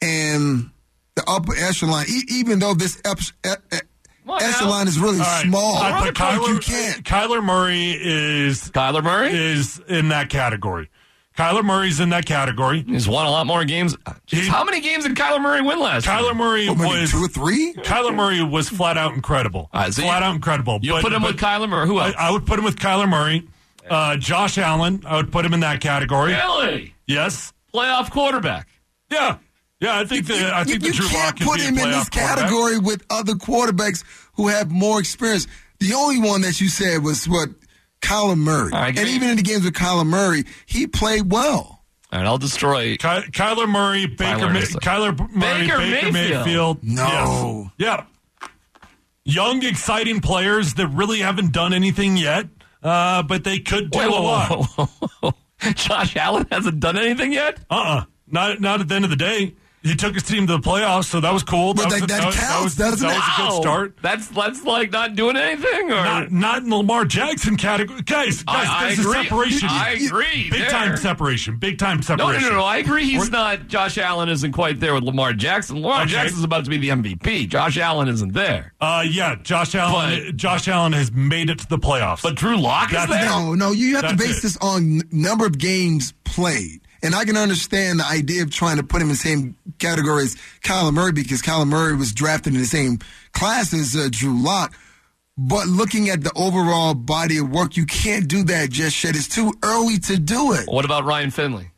[SPEAKER 6] in the upper echelon, e- even though this ep- e- e-
[SPEAKER 4] Well,
[SPEAKER 6] echelon is really
[SPEAKER 5] All right.
[SPEAKER 6] small.
[SPEAKER 5] I put Kyler,
[SPEAKER 6] you can't.
[SPEAKER 5] Kyler Murray is
[SPEAKER 4] Kyler Murray?
[SPEAKER 5] is in that category. Kyler Murray's in that category.
[SPEAKER 4] He's won a lot more games. Jeez,
[SPEAKER 5] He-
[SPEAKER 4] how many games did Kyler Murray win last year?
[SPEAKER 5] Kyler Murray
[SPEAKER 6] What, maybe
[SPEAKER 5] was
[SPEAKER 6] two or three?
[SPEAKER 5] Kyler Murray was flat out incredible.
[SPEAKER 4] All right, so
[SPEAKER 5] flat
[SPEAKER 4] you-
[SPEAKER 5] out incredible.
[SPEAKER 4] You
[SPEAKER 5] But-
[SPEAKER 4] put him
[SPEAKER 5] but
[SPEAKER 4] with Kyler Murray. Who
[SPEAKER 5] I,
[SPEAKER 4] else?
[SPEAKER 5] I would put him with Kyler Murray. Uh, Josh Allen, I would put him in that category.
[SPEAKER 4] Really?
[SPEAKER 5] Yes.
[SPEAKER 4] Playoff quarterback.
[SPEAKER 5] Yeah. Yeah, I think the I think
[SPEAKER 6] you,
[SPEAKER 5] the Drew
[SPEAKER 6] you
[SPEAKER 5] Lock
[SPEAKER 6] can't
[SPEAKER 5] can
[SPEAKER 6] put
[SPEAKER 5] be a
[SPEAKER 6] him in
[SPEAKER 5] playoff
[SPEAKER 6] this
[SPEAKER 5] quarterback.
[SPEAKER 6] category with other quarterbacks who have more experience. The only one that you said was what Kyler Murray,
[SPEAKER 4] All right, give
[SPEAKER 6] and
[SPEAKER 4] me-
[SPEAKER 6] even in the games with Kyler Murray, he played well.
[SPEAKER 4] All right, I'll destroy.
[SPEAKER 5] Ky- Kyler Murray, Baker,
[SPEAKER 4] learned
[SPEAKER 5] Ma-
[SPEAKER 4] this.
[SPEAKER 5] Kyler Murray,
[SPEAKER 4] Baker
[SPEAKER 5] Baker,
[SPEAKER 4] Mayfield.
[SPEAKER 5] Mayfield.
[SPEAKER 6] No.
[SPEAKER 5] Yes. Yeah. Young, exciting players that really haven't done anything yet, uh, but they could do
[SPEAKER 4] Wait,
[SPEAKER 5] a
[SPEAKER 4] whoa,
[SPEAKER 5] lot.
[SPEAKER 4] whoa, whoa, whoa. Josh Allen hasn't done anything yet?
[SPEAKER 5] Uh-uh. Not not at the end of the day. He took his team to the playoffs, so that was cool.
[SPEAKER 6] But
[SPEAKER 5] was,
[SPEAKER 6] that- that
[SPEAKER 5] was-
[SPEAKER 6] counts,
[SPEAKER 5] was,
[SPEAKER 6] doesn't
[SPEAKER 5] that
[SPEAKER 6] it?
[SPEAKER 5] was a good
[SPEAKER 4] Wow.
[SPEAKER 5] start.
[SPEAKER 4] That's that's like not doing anything, or
[SPEAKER 5] Not, not in the Lamar Jackson category. Guys, guys,
[SPEAKER 4] I- I
[SPEAKER 5] there's
[SPEAKER 4] agree.
[SPEAKER 5] a separation.
[SPEAKER 4] I agree
[SPEAKER 5] Big
[SPEAKER 4] there.
[SPEAKER 5] time separation. Big time
[SPEAKER 4] no,
[SPEAKER 5] separation.
[SPEAKER 4] no, no, no. I agree. He's
[SPEAKER 5] We're-
[SPEAKER 4] not. Josh Allen isn't quite there with Lamar Jackson. Lamar
[SPEAKER 5] Okay.
[SPEAKER 4] Jackson's about to be the M V P. Josh Allen isn't there.
[SPEAKER 5] Uh, yeah, Josh Allen.
[SPEAKER 4] But-
[SPEAKER 5] Josh Allen has made it to the playoffs.
[SPEAKER 4] But Drew Lock is
[SPEAKER 5] That's-
[SPEAKER 4] there.
[SPEAKER 6] No, no, you have to
[SPEAKER 5] That's
[SPEAKER 6] base
[SPEAKER 5] it.
[SPEAKER 6] this on n- number of games played. And I can understand the idea of trying to put him in the same category as Kyler Murray, because Kyler Murray was drafted in the same class as uh, Drew Lock. But looking at the overall body of work, you can't do that just yet. It's too early to do it.
[SPEAKER 4] What about Ryan Finley?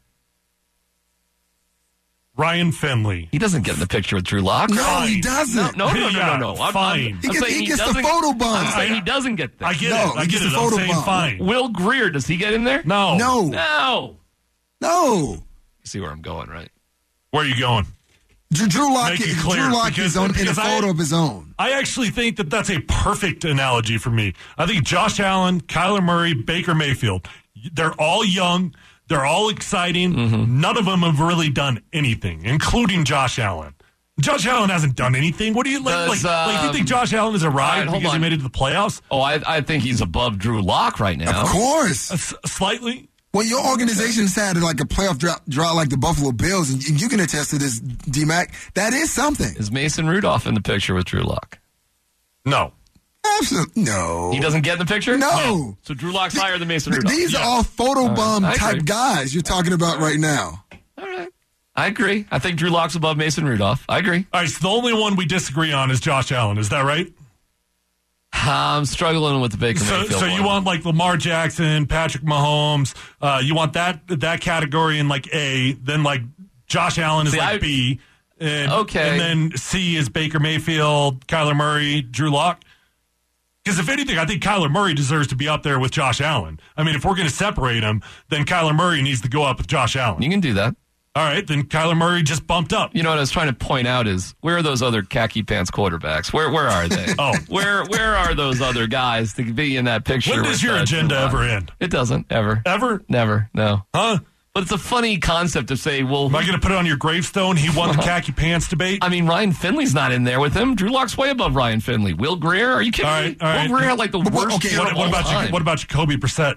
[SPEAKER 5] Ryan Finley.
[SPEAKER 4] He doesn't get in the picture with Drew Lock.
[SPEAKER 6] No,
[SPEAKER 5] Fine.
[SPEAKER 6] he doesn't.
[SPEAKER 4] No, no, no, no,
[SPEAKER 5] Yeah,
[SPEAKER 4] no. no. I'm,
[SPEAKER 5] fine.
[SPEAKER 4] I'm,
[SPEAKER 6] He
[SPEAKER 4] I'm
[SPEAKER 6] gets-
[SPEAKER 4] saying
[SPEAKER 6] he
[SPEAKER 4] he
[SPEAKER 6] gets the
[SPEAKER 4] doesn't.
[SPEAKER 6] photo bomb.
[SPEAKER 4] I'm saying
[SPEAKER 5] I-
[SPEAKER 4] he doesn't get there.
[SPEAKER 5] I get
[SPEAKER 6] No,
[SPEAKER 5] it. I
[SPEAKER 6] he
[SPEAKER 5] get
[SPEAKER 6] gets
[SPEAKER 5] it.
[SPEAKER 6] a
[SPEAKER 5] I'm
[SPEAKER 6] photo
[SPEAKER 5] saying
[SPEAKER 6] bomb.
[SPEAKER 5] fine.
[SPEAKER 4] Will Greer, does he get in there?
[SPEAKER 5] No.
[SPEAKER 6] No,
[SPEAKER 4] No.
[SPEAKER 6] no.
[SPEAKER 4] You see where I'm going, right?
[SPEAKER 5] Where are you going?
[SPEAKER 6] Drew, Drew Lock,
[SPEAKER 5] Make it
[SPEAKER 6] Drew
[SPEAKER 5] clear,
[SPEAKER 6] Lock
[SPEAKER 5] because-
[SPEAKER 6] is on, in a
[SPEAKER 5] because I-
[SPEAKER 6] photo of his own.
[SPEAKER 5] I actually think that that's a perfect analogy for me. I think Josh Allen, Kyler Murray, Baker Mayfield, they're all young. They're all exciting.
[SPEAKER 4] Mm-hmm.
[SPEAKER 5] None of them have really done anything, including Josh Allen. Josh Allen hasn't done anything. What do you like?
[SPEAKER 4] Does,
[SPEAKER 5] like, like you
[SPEAKER 4] um,
[SPEAKER 5] think Josh Allen has arrived
[SPEAKER 4] all right, hold
[SPEAKER 5] because he
[SPEAKER 4] on.
[SPEAKER 5] made it to the playoffs?
[SPEAKER 4] Oh, I, I think he's above Drew Lock right now.
[SPEAKER 6] Of course.
[SPEAKER 5] Uh, s- slightly.
[SPEAKER 6] Well, your organization's had like a playoff draw, draw like the Buffalo Bills, and you can attest to this, D-Mac. That is something.
[SPEAKER 4] Is Mason Rudolph in the picture with Drew Lock?
[SPEAKER 5] No.
[SPEAKER 6] Absolutely. No.
[SPEAKER 4] He doesn't get in the picture?
[SPEAKER 6] No.
[SPEAKER 4] So Drew Lock's higher than Mason
[SPEAKER 6] Th-
[SPEAKER 4] Rudolph.
[SPEAKER 6] These
[SPEAKER 5] Yes.
[SPEAKER 6] are all photobomb
[SPEAKER 4] I
[SPEAKER 6] type
[SPEAKER 4] agree.
[SPEAKER 6] guys you're talking about right now.
[SPEAKER 4] All right. I agree. I think Drew Lock's above Mason Rudolph. I agree.
[SPEAKER 5] All right, so the only one we disagree on is Josh Allen. Is that right?
[SPEAKER 4] I'm struggling with the Baker
[SPEAKER 5] So,
[SPEAKER 4] Mayfield
[SPEAKER 5] so you
[SPEAKER 4] one.
[SPEAKER 5] want like Lamar Jackson, Patrick Mahomes, uh, you want that that category in like A, then like Josh Allen is
[SPEAKER 4] See,
[SPEAKER 5] like
[SPEAKER 4] I-
[SPEAKER 5] B, and,
[SPEAKER 4] Okay.
[SPEAKER 5] and then C is Baker Mayfield, Kyler Murray, Drew Lock. Because if anything, I think Kyler Murray deserves to be up there with Josh Allen. I mean, if we're going to separate them, then Kyler Murray needs to go up with Josh Allen.
[SPEAKER 4] You can do that.
[SPEAKER 5] All right, then Kyler Murray just bumped up.
[SPEAKER 4] You know what I was trying to point out is where are those other khaki pants quarterbacks? Where where are they?
[SPEAKER 5] Oh.
[SPEAKER 4] where where are those other guys to be in that picture?
[SPEAKER 5] When does
[SPEAKER 4] with,
[SPEAKER 5] your
[SPEAKER 4] uh,
[SPEAKER 5] agenda
[SPEAKER 4] Drew Lock?
[SPEAKER 5] ever end?
[SPEAKER 4] It doesn't ever.
[SPEAKER 5] Ever?
[SPEAKER 4] Never. No.
[SPEAKER 5] Huh?
[SPEAKER 4] But it's a funny concept to say, well...
[SPEAKER 5] Am I going to put it on your gravestone? He won the khaki pants debate?
[SPEAKER 4] I mean, Ryan Finley's not in there with him. Drew Lock's way above Ryan Finley. Will Greer? Are you kidding
[SPEAKER 5] all right,
[SPEAKER 4] me?
[SPEAKER 5] All right.
[SPEAKER 4] Will Greer had like the
[SPEAKER 6] But,
[SPEAKER 4] worst
[SPEAKER 6] okay,
[SPEAKER 4] year
[SPEAKER 5] What,
[SPEAKER 4] of
[SPEAKER 5] what,
[SPEAKER 4] all
[SPEAKER 5] about
[SPEAKER 4] time.
[SPEAKER 5] you, what about Jacoby Brissett?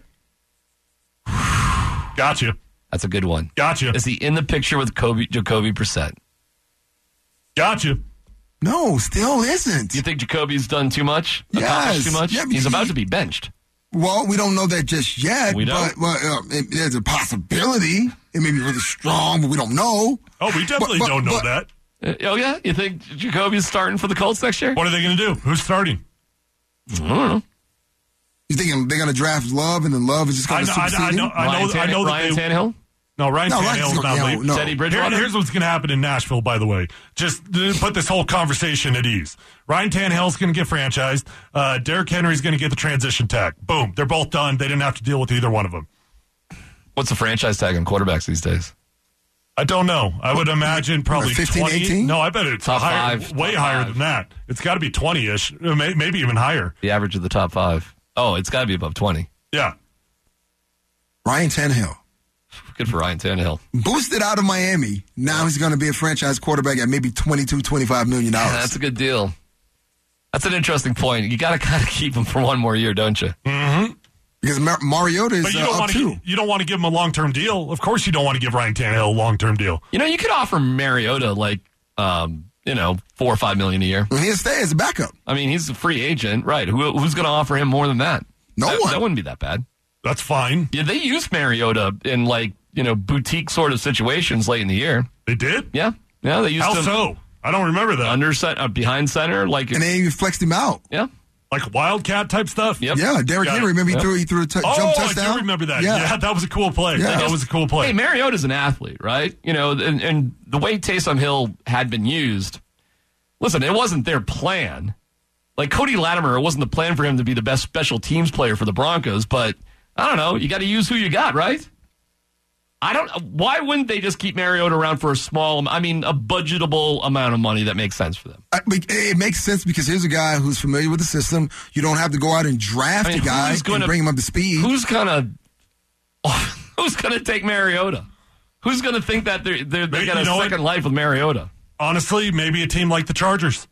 [SPEAKER 5] Gotcha.
[SPEAKER 4] That's a good one.
[SPEAKER 5] Gotcha.
[SPEAKER 4] Is he in the picture with Kobe, Jacoby Brissett?
[SPEAKER 5] Gotcha.
[SPEAKER 6] No, still isn't.
[SPEAKER 4] Do you think Jacoby's done too much?
[SPEAKER 6] Yes.
[SPEAKER 4] Accomplished too much?
[SPEAKER 6] Yeah,
[SPEAKER 4] He's
[SPEAKER 6] because
[SPEAKER 4] about
[SPEAKER 6] he-
[SPEAKER 4] to be benched.
[SPEAKER 6] Well, we don't know that just yet.
[SPEAKER 4] We don't?
[SPEAKER 6] But well, uh, it, there's a possibility. It may be really strong, but we don't know.
[SPEAKER 5] Oh, we definitely
[SPEAKER 6] But- but-
[SPEAKER 5] don't know
[SPEAKER 6] but-
[SPEAKER 5] that.
[SPEAKER 4] Uh, oh, yeah? You think Jacoby's starting for the Colts next year?
[SPEAKER 5] What are they going to do? Who's starting?
[SPEAKER 4] I don't know.
[SPEAKER 6] You thinking they're going to draft Love and then Love is just
[SPEAKER 5] I
[SPEAKER 6] going to
[SPEAKER 5] know, I,
[SPEAKER 6] supersede
[SPEAKER 5] I
[SPEAKER 6] him?
[SPEAKER 5] know, I
[SPEAKER 4] Ryan,
[SPEAKER 5] know,
[SPEAKER 4] Tanne-
[SPEAKER 5] I know that
[SPEAKER 4] Ryan
[SPEAKER 5] they,
[SPEAKER 4] Tannehill?
[SPEAKER 5] No, Ryan
[SPEAKER 6] No,
[SPEAKER 5] Tannehill's
[SPEAKER 6] Ryan's-
[SPEAKER 5] not
[SPEAKER 6] yeah,
[SPEAKER 5] leaving.
[SPEAKER 6] no.
[SPEAKER 4] Teddy
[SPEAKER 5] Here-
[SPEAKER 4] Bridgewater?
[SPEAKER 5] here's what's going to happen in Nashville, by the way. Just to put this whole conversation at ease. Ryan Tannehill's going to get franchised. Uh, Derrick Henry's going to get the transition tag. Boom. They're both done. They didn't have to deal with either one of them.
[SPEAKER 4] What's the franchise tag on quarterbacks these days?
[SPEAKER 5] I don't know. I would imagine probably
[SPEAKER 6] fifteen,
[SPEAKER 5] twenty.
[SPEAKER 6] eighteen?
[SPEAKER 5] No, I bet it's
[SPEAKER 4] Top
[SPEAKER 5] higher,
[SPEAKER 4] five,
[SPEAKER 5] way
[SPEAKER 4] top
[SPEAKER 5] higher
[SPEAKER 4] five.
[SPEAKER 5] than that. It's got to be twenty-ish, may- maybe even higher.
[SPEAKER 4] The average of the top five. Oh, it's got to be above twenty.
[SPEAKER 5] Yeah.
[SPEAKER 6] Ryan Tannehill.
[SPEAKER 4] Good for Ryan Tannehill.
[SPEAKER 6] Boosted out of Miami. Now he's going to be a franchise quarterback at maybe twenty-two, twenty-five million dollars.
[SPEAKER 4] Yeah, that's a good deal. That's an interesting point. You got to kind of keep him for one more year, don't you?
[SPEAKER 5] Mm-hmm.
[SPEAKER 6] Because Mar- Mariota is
[SPEAKER 5] But you
[SPEAKER 6] uh,
[SPEAKER 5] don't
[SPEAKER 6] up
[SPEAKER 5] want
[SPEAKER 6] too.
[SPEAKER 5] to. You don't want to give him a long-term deal. Of course, you don't want to give Ryan Tannehill a long-term deal.
[SPEAKER 4] You know, you could offer Mariota like, um, you know, four or five million a year.
[SPEAKER 6] And he'll stay as a backup.
[SPEAKER 4] I mean, he's a free agent, right? Who, who's going to offer him more than that?
[SPEAKER 6] No
[SPEAKER 4] that,
[SPEAKER 6] one.
[SPEAKER 4] That wouldn't be that bad.
[SPEAKER 5] That's fine.
[SPEAKER 4] Yeah, they used Mariota in like, you know, boutique sort of situations late in the year.
[SPEAKER 5] They did?
[SPEAKER 4] Yeah, yeah, they used
[SPEAKER 5] How
[SPEAKER 4] him
[SPEAKER 5] so? I don't remember that.
[SPEAKER 4] under set, uh, behind center, like
[SPEAKER 6] And they even flexed him out.
[SPEAKER 4] yeah,
[SPEAKER 5] Like Wildcat type stuff?
[SPEAKER 4] yep.
[SPEAKER 6] Yeah, Derrick
[SPEAKER 5] Got
[SPEAKER 6] Henry.
[SPEAKER 5] it.
[SPEAKER 6] Remember he
[SPEAKER 4] Yep.
[SPEAKER 6] threw he threw a t-
[SPEAKER 5] Oh,
[SPEAKER 6] jump
[SPEAKER 5] I
[SPEAKER 6] touchdown.
[SPEAKER 5] do remember that.
[SPEAKER 6] Yeah.
[SPEAKER 5] Yeah, that was a cool play.
[SPEAKER 6] Yeah.
[SPEAKER 5] That was a cool play.
[SPEAKER 4] Hey, Mariota's an athlete, right? You know, and, and the way Taysom Hill had been used, listen, it wasn't their plan. Like Cody Latimer, it wasn't the plan for him to be the best special teams player for the Broncos, but I don't know, you got to use who you got, right? I don't. Why wouldn't they just keep Mariota around for a small, I mean, a budgetable amount of money that makes sense for them?
[SPEAKER 6] I, but it makes sense because here's a guy who's familiar with the system. You don't have to go out and draft
[SPEAKER 4] I mean,
[SPEAKER 6] a guy
[SPEAKER 4] who's
[SPEAKER 6] and
[SPEAKER 4] gonna-
[SPEAKER 6] bring him up to speed.
[SPEAKER 4] Who's gonna, who's gonna take Mariota? Who's gonna think that they're, they're, they
[SPEAKER 5] Hey,
[SPEAKER 4] got a
[SPEAKER 5] you know
[SPEAKER 4] second
[SPEAKER 5] what?
[SPEAKER 4] life with Mariota?
[SPEAKER 5] Honestly, maybe a team like the Chargers.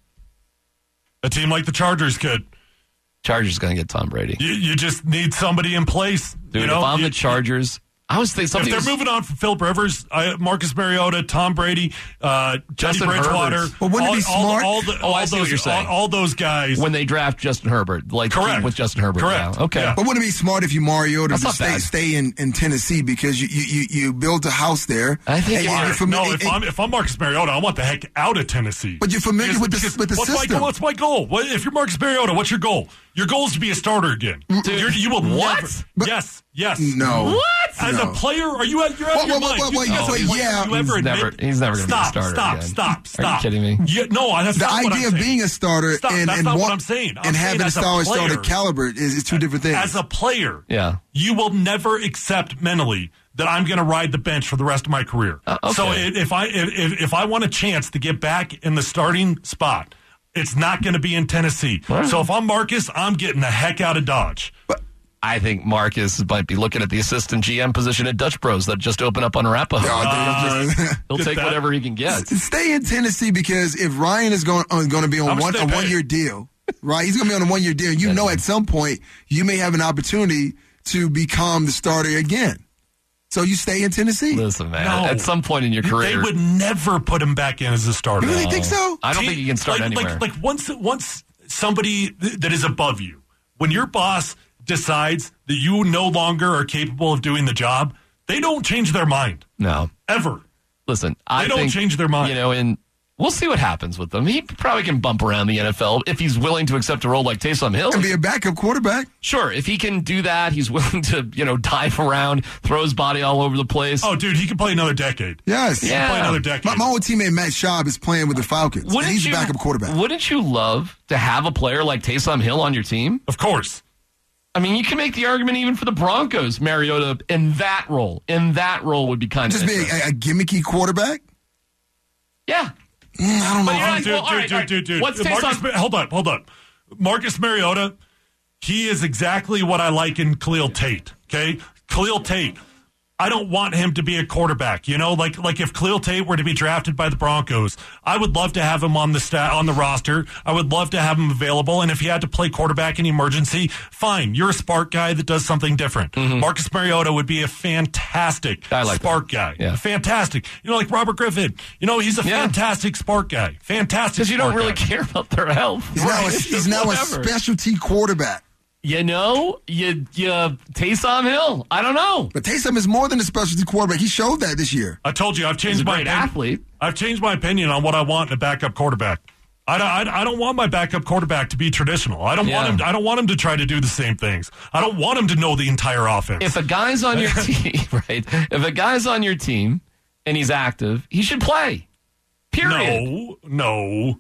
[SPEAKER 5] A team like the Chargers could.
[SPEAKER 4] Chargers gonna get Tom Brady.
[SPEAKER 5] You, you just need somebody in place.
[SPEAKER 4] Dude,
[SPEAKER 5] you know,
[SPEAKER 4] if I'm
[SPEAKER 5] You-
[SPEAKER 4] the Chargers, I was thinking
[SPEAKER 5] If
[SPEAKER 4] something.
[SPEAKER 5] they're
[SPEAKER 4] was-
[SPEAKER 5] moving on from Philip Rivers, uh, Marcus Mariota, Tom Brady, uh,
[SPEAKER 4] Justin
[SPEAKER 5] Teddy Bridgewater,
[SPEAKER 4] Herbert.
[SPEAKER 6] But wouldn't it
[SPEAKER 5] all,
[SPEAKER 6] be
[SPEAKER 5] all,
[SPEAKER 6] smart?
[SPEAKER 5] all, the,
[SPEAKER 4] Oh,
[SPEAKER 5] all
[SPEAKER 4] I see
[SPEAKER 5] those,
[SPEAKER 4] what you're saying.
[SPEAKER 5] All, all those guys.
[SPEAKER 4] when they draft Justin Herbert, like
[SPEAKER 5] Correct.
[SPEAKER 4] keep with Justin Herbert.
[SPEAKER 5] Correct.
[SPEAKER 4] Now. Okay.
[SPEAKER 5] Yeah.
[SPEAKER 6] But wouldn't it be smart if you Mariota
[SPEAKER 4] That's
[SPEAKER 6] to
[SPEAKER 4] not
[SPEAKER 6] stay
[SPEAKER 4] bad.
[SPEAKER 6] stay in, in Tennessee because you, you, you, you built a house there.
[SPEAKER 4] I think
[SPEAKER 6] and
[SPEAKER 4] it-
[SPEAKER 6] you're
[SPEAKER 5] All right,
[SPEAKER 6] familiar-
[SPEAKER 5] no, if
[SPEAKER 6] and-
[SPEAKER 5] I'm if I'm Marcus Mariota, I want the heck out of Tennessee.
[SPEAKER 6] But you're familiar
[SPEAKER 5] Because-
[SPEAKER 6] with the
[SPEAKER 5] because
[SPEAKER 6] with the
[SPEAKER 5] what's
[SPEAKER 6] system.
[SPEAKER 5] My, what's my goal? What, if you're Marcus Mariota, what's your goal? Your goal is to be a starter again.
[SPEAKER 4] Dude,
[SPEAKER 5] You're, you will
[SPEAKER 4] what?
[SPEAKER 5] never.
[SPEAKER 6] But-
[SPEAKER 5] yes, yes.
[SPEAKER 6] No.
[SPEAKER 4] What?
[SPEAKER 5] As
[SPEAKER 6] No.
[SPEAKER 5] a player, are you out? You're out
[SPEAKER 6] Wait,
[SPEAKER 5] of your
[SPEAKER 6] wait,
[SPEAKER 5] mind.
[SPEAKER 6] wait,
[SPEAKER 5] You-
[SPEAKER 6] wait,
[SPEAKER 5] you-
[SPEAKER 6] wait,
[SPEAKER 5] you-
[SPEAKER 6] yeah.
[SPEAKER 5] you ever
[SPEAKER 4] He's never-
[SPEAKER 5] admit-
[SPEAKER 4] he's never gonna be a
[SPEAKER 5] stop,
[SPEAKER 4] starter
[SPEAKER 5] Stop,
[SPEAKER 4] again.
[SPEAKER 5] stop,
[SPEAKER 4] Are you
[SPEAKER 5] stop.
[SPEAKER 4] kidding me?
[SPEAKER 5] Yeah, no, that's
[SPEAKER 6] The
[SPEAKER 5] not what I'm
[SPEAKER 6] idea of
[SPEAKER 5] saying.
[SPEAKER 6] being a starter
[SPEAKER 5] Stop,
[SPEAKER 6] and,
[SPEAKER 5] that's
[SPEAKER 6] and,
[SPEAKER 5] not what
[SPEAKER 6] want-
[SPEAKER 5] I'm saying. I'm
[SPEAKER 6] and
[SPEAKER 5] saying
[SPEAKER 6] having a
[SPEAKER 5] as a
[SPEAKER 6] star starter
[SPEAKER 5] player.
[SPEAKER 6] caliber is, is two different things.
[SPEAKER 5] As a player,
[SPEAKER 4] Yeah.
[SPEAKER 5] you will never accept mentally that I'm going to ride the bench for the rest of my career.
[SPEAKER 4] Uh, okay.
[SPEAKER 5] So i- if I if, if I want a chance to get back in the starting spot, it's not going to be in Tennessee.
[SPEAKER 4] Right.
[SPEAKER 5] So if I'm Marcus, I'm getting the heck out of Dodge.
[SPEAKER 4] I think Marcus might be looking at the assistant G M position at Dutch Bros that just opened up on Arapahoe.
[SPEAKER 6] Oh,
[SPEAKER 5] Uh,
[SPEAKER 4] He'll
[SPEAKER 5] get
[SPEAKER 4] take
[SPEAKER 5] that.
[SPEAKER 4] whatever he can get.
[SPEAKER 6] Stay in Tennessee because if Ryan is going uh, going to be
[SPEAKER 5] How
[SPEAKER 6] on
[SPEAKER 5] much
[SPEAKER 6] one
[SPEAKER 5] they
[SPEAKER 6] a
[SPEAKER 5] pay?
[SPEAKER 6] one year deal, right? He's going to be on a one year deal. You know, at some point you may have an opportunity to become the starter again. So you stay in Tennessee.
[SPEAKER 4] Listen, man.
[SPEAKER 5] No.
[SPEAKER 4] At some point in your
[SPEAKER 5] They
[SPEAKER 4] career,
[SPEAKER 5] would never put him back in as a starter.
[SPEAKER 6] You really think so?
[SPEAKER 4] I don't
[SPEAKER 5] Team-
[SPEAKER 4] think you can start
[SPEAKER 5] like,
[SPEAKER 4] anywhere.
[SPEAKER 5] Like, like once, once somebody th- that is above you, when your boss decides that you no longer are capable of doing the job, they don't change their mind
[SPEAKER 4] no.
[SPEAKER 5] ever.
[SPEAKER 4] Listen, I
[SPEAKER 5] They don't
[SPEAKER 4] think,
[SPEAKER 5] change their mind.
[SPEAKER 4] You know, and we'll see what happens with him. He probably can bump around the N F L if he's willing to accept a role like Taysom Hill.
[SPEAKER 6] And be a backup quarterback.
[SPEAKER 4] Sure, if he can do that, he's willing to, you know, dive around, throw his body all over the place.
[SPEAKER 5] Oh, dude, he can play another decade.
[SPEAKER 6] Yes.
[SPEAKER 5] He can
[SPEAKER 4] Yeah.
[SPEAKER 5] play another decade.
[SPEAKER 6] My, my old teammate Matt Schaub is playing with the Falcons. And
[SPEAKER 4] Wouldn't
[SPEAKER 6] he's
[SPEAKER 4] you,
[SPEAKER 6] a backup quarterback.
[SPEAKER 4] Wouldn't you love to have a player like Taysom Hill on your team?
[SPEAKER 5] Of course.
[SPEAKER 4] I mean, you can make the argument even for the Broncos, Mariota in that role. In that role would be kind
[SPEAKER 6] Just
[SPEAKER 4] of
[SPEAKER 6] be
[SPEAKER 4] interesting.
[SPEAKER 6] a, a gimmicky quarterback.
[SPEAKER 4] Yeah.
[SPEAKER 6] Mm, I don't know.
[SPEAKER 4] But you're like,
[SPEAKER 5] dude,
[SPEAKER 4] well, all
[SPEAKER 5] dude,
[SPEAKER 4] right,
[SPEAKER 5] dude,
[SPEAKER 4] all right.
[SPEAKER 5] dude, dude.
[SPEAKER 4] What's
[SPEAKER 5] Marcus,
[SPEAKER 4] Taysom-
[SPEAKER 5] Ma- hold up, hold up. Marcus Mariota, he is exactly what I like in Khalil Tate. Okay, Khalil Tate, I don't want him to be a quarterback. You know, like like if Khalil Tate were to be drafted by the Broncos, I would love to have him on the sta- on the roster. I would love to have him available. And if he had to play quarterback in emergency, fine. You're a spark guy that does something different. Mm-hmm. Marcus Mariota would be a fantastic like spark that. guy.
[SPEAKER 4] Yeah.
[SPEAKER 5] Fantastic. You know, like Robert Griffin. You know, he's a yeah. fantastic spark guy. Fantastic.
[SPEAKER 4] Because you don't really
[SPEAKER 5] guy.
[SPEAKER 4] care about their health.
[SPEAKER 6] He's now a, he's now a specialty quarterback.
[SPEAKER 4] You know, you, you Taysom Hill. I don't know.
[SPEAKER 6] But Taysom is more than a specialty quarterback. He showed that this year.
[SPEAKER 5] I told you, I've changed
[SPEAKER 4] He's a
[SPEAKER 5] my
[SPEAKER 4] great
[SPEAKER 5] opinion.
[SPEAKER 4] athlete.
[SPEAKER 5] I've changed my opinion on what I want in a backup quarterback. I don't, I, I don't want my backup quarterback to be traditional. I don't
[SPEAKER 4] Yeah.
[SPEAKER 5] want him. To, I don't want him to try to do the same things. I don't want him to know the entire offense.
[SPEAKER 4] If a guy's on your team, right? If a guy's on your team and he's active, he should play. Period.
[SPEAKER 5] No, no.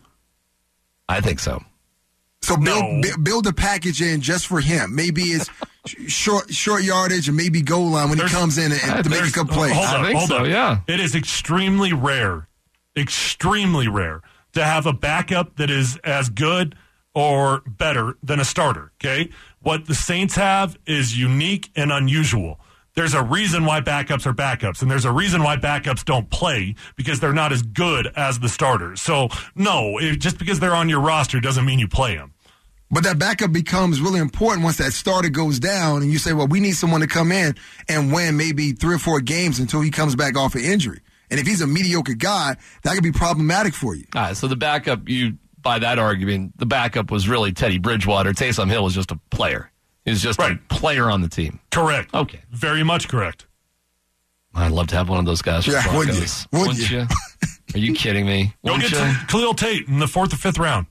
[SPEAKER 4] I think so.
[SPEAKER 6] So build
[SPEAKER 5] No.
[SPEAKER 6] bu- build a package in just for him. Maybe it's short short yardage and maybe goal line when
[SPEAKER 5] There's-
[SPEAKER 6] he comes in and, and to make a
[SPEAKER 5] There's-
[SPEAKER 6] couple plays.
[SPEAKER 5] Hold
[SPEAKER 4] I
[SPEAKER 5] on,
[SPEAKER 4] think
[SPEAKER 5] hold
[SPEAKER 4] so,
[SPEAKER 5] on.
[SPEAKER 4] yeah.
[SPEAKER 5] It is extremely rare, extremely rare to have a backup that is as good or better than a starter, okay? What the Saints have is unique and unusual. There's a reason why backups are backups, and there's a reason why backups don't play, because they're not as good as the starters. So, no, it, just because they're on your roster doesn't mean you play them.
[SPEAKER 6] But that backup becomes really important once that starter goes down and you say, well, we need someone to come in and win maybe three or four games until he comes back off of injury. And if he's a mediocre guy, that could be problematic for you.
[SPEAKER 4] All right, so the backup, you by that argument, the backup was really Teddy Bridgewater. Taysom Hill was just a player. He was just
[SPEAKER 5] Right.
[SPEAKER 4] a player on the team.
[SPEAKER 5] Correct.
[SPEAKER 4] Okay.
[SPEAKER 5] Very much correct.
[SPEAKER 4] I'd love to have one of those guys. For
[SPEAKER 6] Yeah,
[SPEAKER 4] the
[SPEAKER 6] wouldn't you?
[SPEAKER 4] Broncos.
[SPEAKER 6] Wouldn't
[SPEAKER 4] Wouldn't
[SPEAKER 6] you?
[SPEAKER 4] you? Are you kidding me?
[SPEAKER 5] Go
[SPEAKER 4] Wouldn't
[SPEAKER 5] get
[SPEAKER 4] you?
[SPEAKER 5] to Khalil Tate in the fourth or fifth round.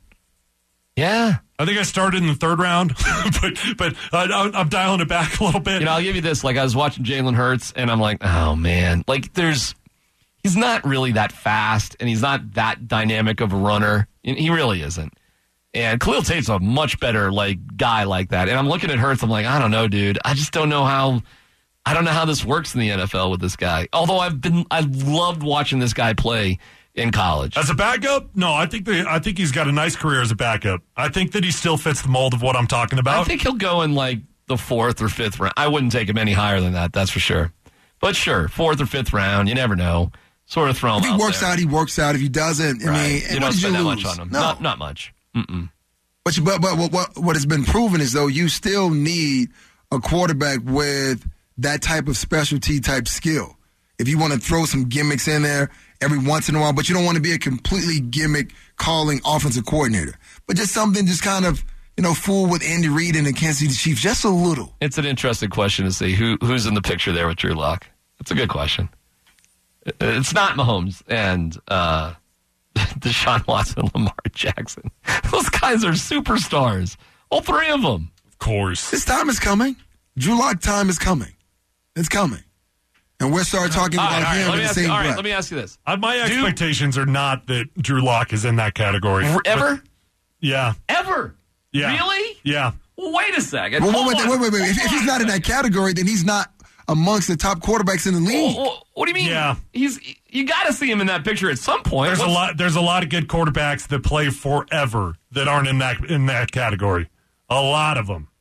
[SPEAKER 4] Yeah.
[SPEAKER 5] I think I started in the third round, but but uh, I'm dialing it back a little bit.
[SPEAKER 4] You know, I'll give you this. Like, I was watching Jalen Hurts, and I'm like, oh, man. Like, there's, he's not really that fast, and he's not that dynamic of a runner. He really isn't. And Khalil Tate's a much better, like, guy like that. And I'm looking at Hurts, I'm like, I don't know, dude. I just don't know how, I don't know how this works in the N F L with this guy. Although I've been, I loved watching this guy play in college.
[SPEAKER 5] As a backup, no, I think the, I think he's got a nice career as a backup. I think that he still fits the mold of what I'm talking about.
[SPEAKER 4] I think he'll go in, like, the fourth or fifth round. I wouldn't take him any higher than that, that's for sure. But sure, fourth or fifth round, you never know. Sort of throw him
[SPEAKER 6] If he
[SPEAKER 4] out
[SPEAKER 6] works
[SPEAKER 4] there.
[SPEAKER 6] out, he works out. If he doesn't, I
[SPEAKER 4] Right.
[SPEAKER 6] mean,
[SPEAKER 4] you
[SPEAKER 6] what
[SPEAKER 4] don't
[SPEAKER 6] did
[SPEAKER 4] spend
[SPEAKER 6] you
[SPEAKER 4] that
[SPEAKER 6] lose?
[SPEAKER 4] much on him.
[SPEAKER 6] No.
[SPEAKER 4] Not, not much. Mm-mm.
[SPEAKER 6] But, you, but, but what, what, what has been proven is, though, you still need a quarterback with that type of specialty type skill. If you want to throw some gimmicks in there every once in a while, but you don't want to be a completely gimmick calling offensive coordinator. But just something just kind of, you know, fool with Andy Reid and the Kansas City Chiefs just a little.
[SPEAKER 4] It's an interesting question to see who who's in the picture there with Drew Lock. It's a good question. It's not Mahomes and uh, Deshaun Watson, Lamar Jackson. Those guys are superstars. All three of them.
[SPEAKER 5] Of course.
[SPEAKER 6] His time is coming. Drew Lock time is coming. It's coming. And we'll start talking
[SPEAKER 4] All
[SPEAKER 6] about
[SPEAKER 4] right, all right,
[SPEAKER 6] him
[SPEAKER 4] let
[SPEAKER 6] in
[SPEAKER 4] me
[SPEAKER 6] the
[SPEAKER 4] ask
[SPEAKER 6] same
[SPEAKER 4] you, all right,
[SPEAKER 6] breath.
[SPEAKER 4] let me ask you this.
[SPEAKER 5] Uh, my
[SPEAKER 4] Do-
[SPEAKER 5] expectations are not that Drew Lock is in that category.
[SPEAKER 4] Ever?
[SPEAKER 5] But- yeah.
[SPEAKER 4] Ever?
[SPEAKER 5] Yeah.
[SPEAKER 4] Really?
[SPEAKER 5] Yeah.
[SPEAKER 4] Well, wait a second.
[SPEAKER 6] Well,
[SPEAKER 4] Hold
[SPEAKER 6] wait, wait,
[SPEAKER 4] on.
[SPEAKER 6] wait, wait, wait. If,
[SPEAKER 4] Hold
[SPEAKER 6] if he's
[SPEAKER 4] on
[SPEAKER 6] not
[SPEAKER 4] a
[SPEAKER 6] in that
[SPEAKER 4] second.
[SPEAKER 6] category, then he's not amongst the top quarterbacks in the league.
[SPEAKER 4] Well, well, what do you mean?
[SPEAKER 5] Yeah.
[SPEAKER 4] He's you got to see him in that picture at some point.
[SPEAKER 5] There's a
[SPEAKER 4] What's-
[SPEAKER 5] lot. There's a lot of good quarterbacks that play forever that aren't in that in that category. A lot of them,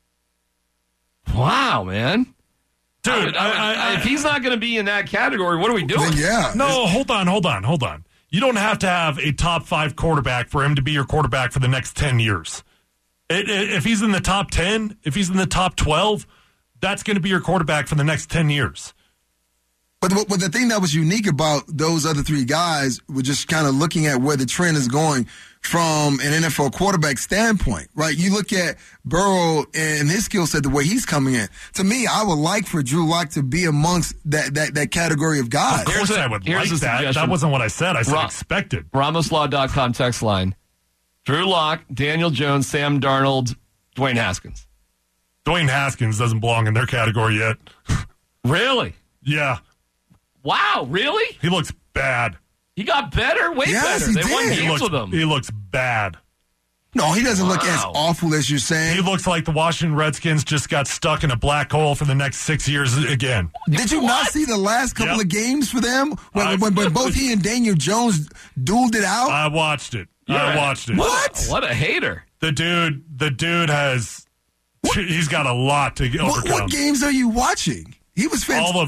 [SPEAKER 4] Wow, man.
[SPEAKER 5] dude.
[SPEAKER 4] I would- I would-
[SPEAKER 5] I- I-
[SPEAKER 4] if he's not going to be in that category, what are we doing?
[SPEAKER 6] Then yeah.
[SPEAKER 5] no, hold on, hold on, hold on. You don't have to have a top five quarterback for him to be your quarterback for the next ten years. It, it, if he's in the top ten, if he's in the top twelve, that's going to be your quarterback for the next ten years.
[SPEAKER 6] But, but the thing that was unique about those other three guys was just kind of looking at where the trend is going from an N F L quarterback standpoint, right? You look at Burrow and his skill set, the way he's coming in. To me, I would like for Drew Lock to be amongst that that, that category of guys.
[SPEAKER 5] Of course,
[SPEAKER 4] Here's a-
[SPEAKER 5] I would
[SPEAKER 4] here's
[SPEAKER 5] like
[SPEAKER 4] a
[SPEAKER 5] that.
[SPEAKER 4] suggestion.
[SPEAKER 5] That wasn't what I said. I said
[SPEAKER 4] Ra-
[SPEAKER 5] expected.
[SPEAKER 4] Ramos Law dot com text line. Drew Lock, Daniel Jones, Sam Darnold, Dwayne Haskins.
[SPEAKER 5] Dwayne Haskins doesn't belong in their category yet.
[SPEAKER 4] Really?
[SPEAKER 5] Yeah,
[SPEAKER 4] Wow, really?
[SPEAKER 5] he looks bad.
[SPEAKER 4] He got better? Way
[SPEAKER 6] Yes,
[SPEAKER 4] better.
[SPEAKER 6] he
[SPEAKER 4] They won
[SPEAKER 6] did.
[SPEAKER 5] He
[SPEAKER 4] games
[SPEAKER 5] looks,
[SPEAKER 4] with him.
[SPEAKER 5] he looks bad.
[SPEAKER 6] No, he doesn't look as
[SPEAKER 4] Wow.
[SPEAKER 6] awful as you're
[SPEAKER 5] He
[SPEAKER 6] saying.
[SPEAKER 5] looks like the Washington Redskins just got stuck in a black hole for the next six years again.
[SPEAKER 6] Did you not see the last couple
[SPEAKER 5] Yep.
[SPEAKER 6] of games for them when,
[SPEAKER 5] I-
[SPEAKER 6] when, when both he and Daniel Jones dueled it out?
[SPEAKER 5] I watched it.
[SPEAKER 4] Yeah.
[SPEAKER 5] I watched it.
[SPEAKER 6] What?
[SPEAKER 4] What a hater.
[SPEAKER 5] The dude, the dude has, he's got a lot to
[SPEAKER 6] what,
[SPEAKER 5] overcome.
[SPEAKER 6] what games are you watching? He was fantastic.
[SPEAKER 5] All of them.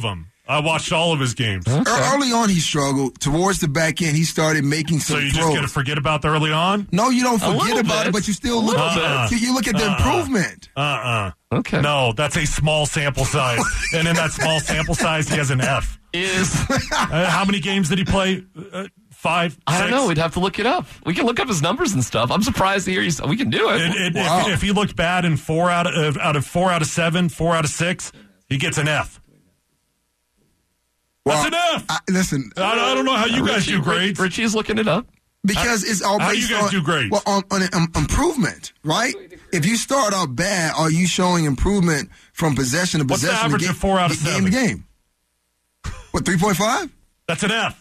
[SPEAKER 5] I watched all of his games.
[SPEAKER 6] Okay. Early on, he struggled. Towards the back end, he started making some
[SPEAKER 5] So you
[SPEAKER 6] throws.
[SPEAKER 5] just going to forget about the early on?
[SPEAKER 6] No, you don't forget about
[SPEAKER 4] bit.
[SPEAKER 6] it, but you still look
[SPEAKER 5] Uh-uh.
[SPEAKER 6] at it. You look at the
[SPEAKER 5] Uh-uh.
[SPEAKER 6] improvement.
[SPEAKER 5] Uh-uh.
[SPEAKER 4] Okay.
[SPEAKER 5] No, that's a small sample size. And in that small sample size, he has an F.
[SPEAKER 4] Is
[SPEAKER 5] Uh, how many games did he play? Uh, five?
[SPEAKER 4] I don't
[SPEAKER 5] Six?
[SPEAKER 4] know. We'd have to look it up. We can look up his numbers and stuff. I'm surprised to hear you. We can do it.
[SPEAKER 5] It, it,
[SPEAKER 6] Wow.
[SPEAKER 5] if, if he looked bad in four out of out of four out of seven, four out of six, he gets an F.
[SPEAKER 6] Well,
[SPEAKER 5] That's an F.
[SPEAKER 6] I, listen,
[SPEAKER 5] I, I don't know how you guys
[SPEAKER 4] Richie,
[SPEAKER 5] do grades.
[SPEAKER 4] Richie's looking it up.
[SPEAKER 6] because it's all
[SPEAKER 5] how do
[SPEAKER 6] based
[SPEAKER 5] you guys
[SPEAKER 6] on,
[SPEAKER 5] do grades?
[SPEAKER 6] well, on, on um, improvement, right? If you start out bad, are you showing improvement from possession to
[SPEAKER 5] What's the
[SPEAKER 6] possession? to
[SPEAKER 5] average
[SPEAKER 6] game,
[SPEAKER 5] of four out of
[SPEAKER 6] game
[SPEAKER 5] seven?
[SPEAKER 6] to game? What, three point five?
[SPEAKER 5] That's an F.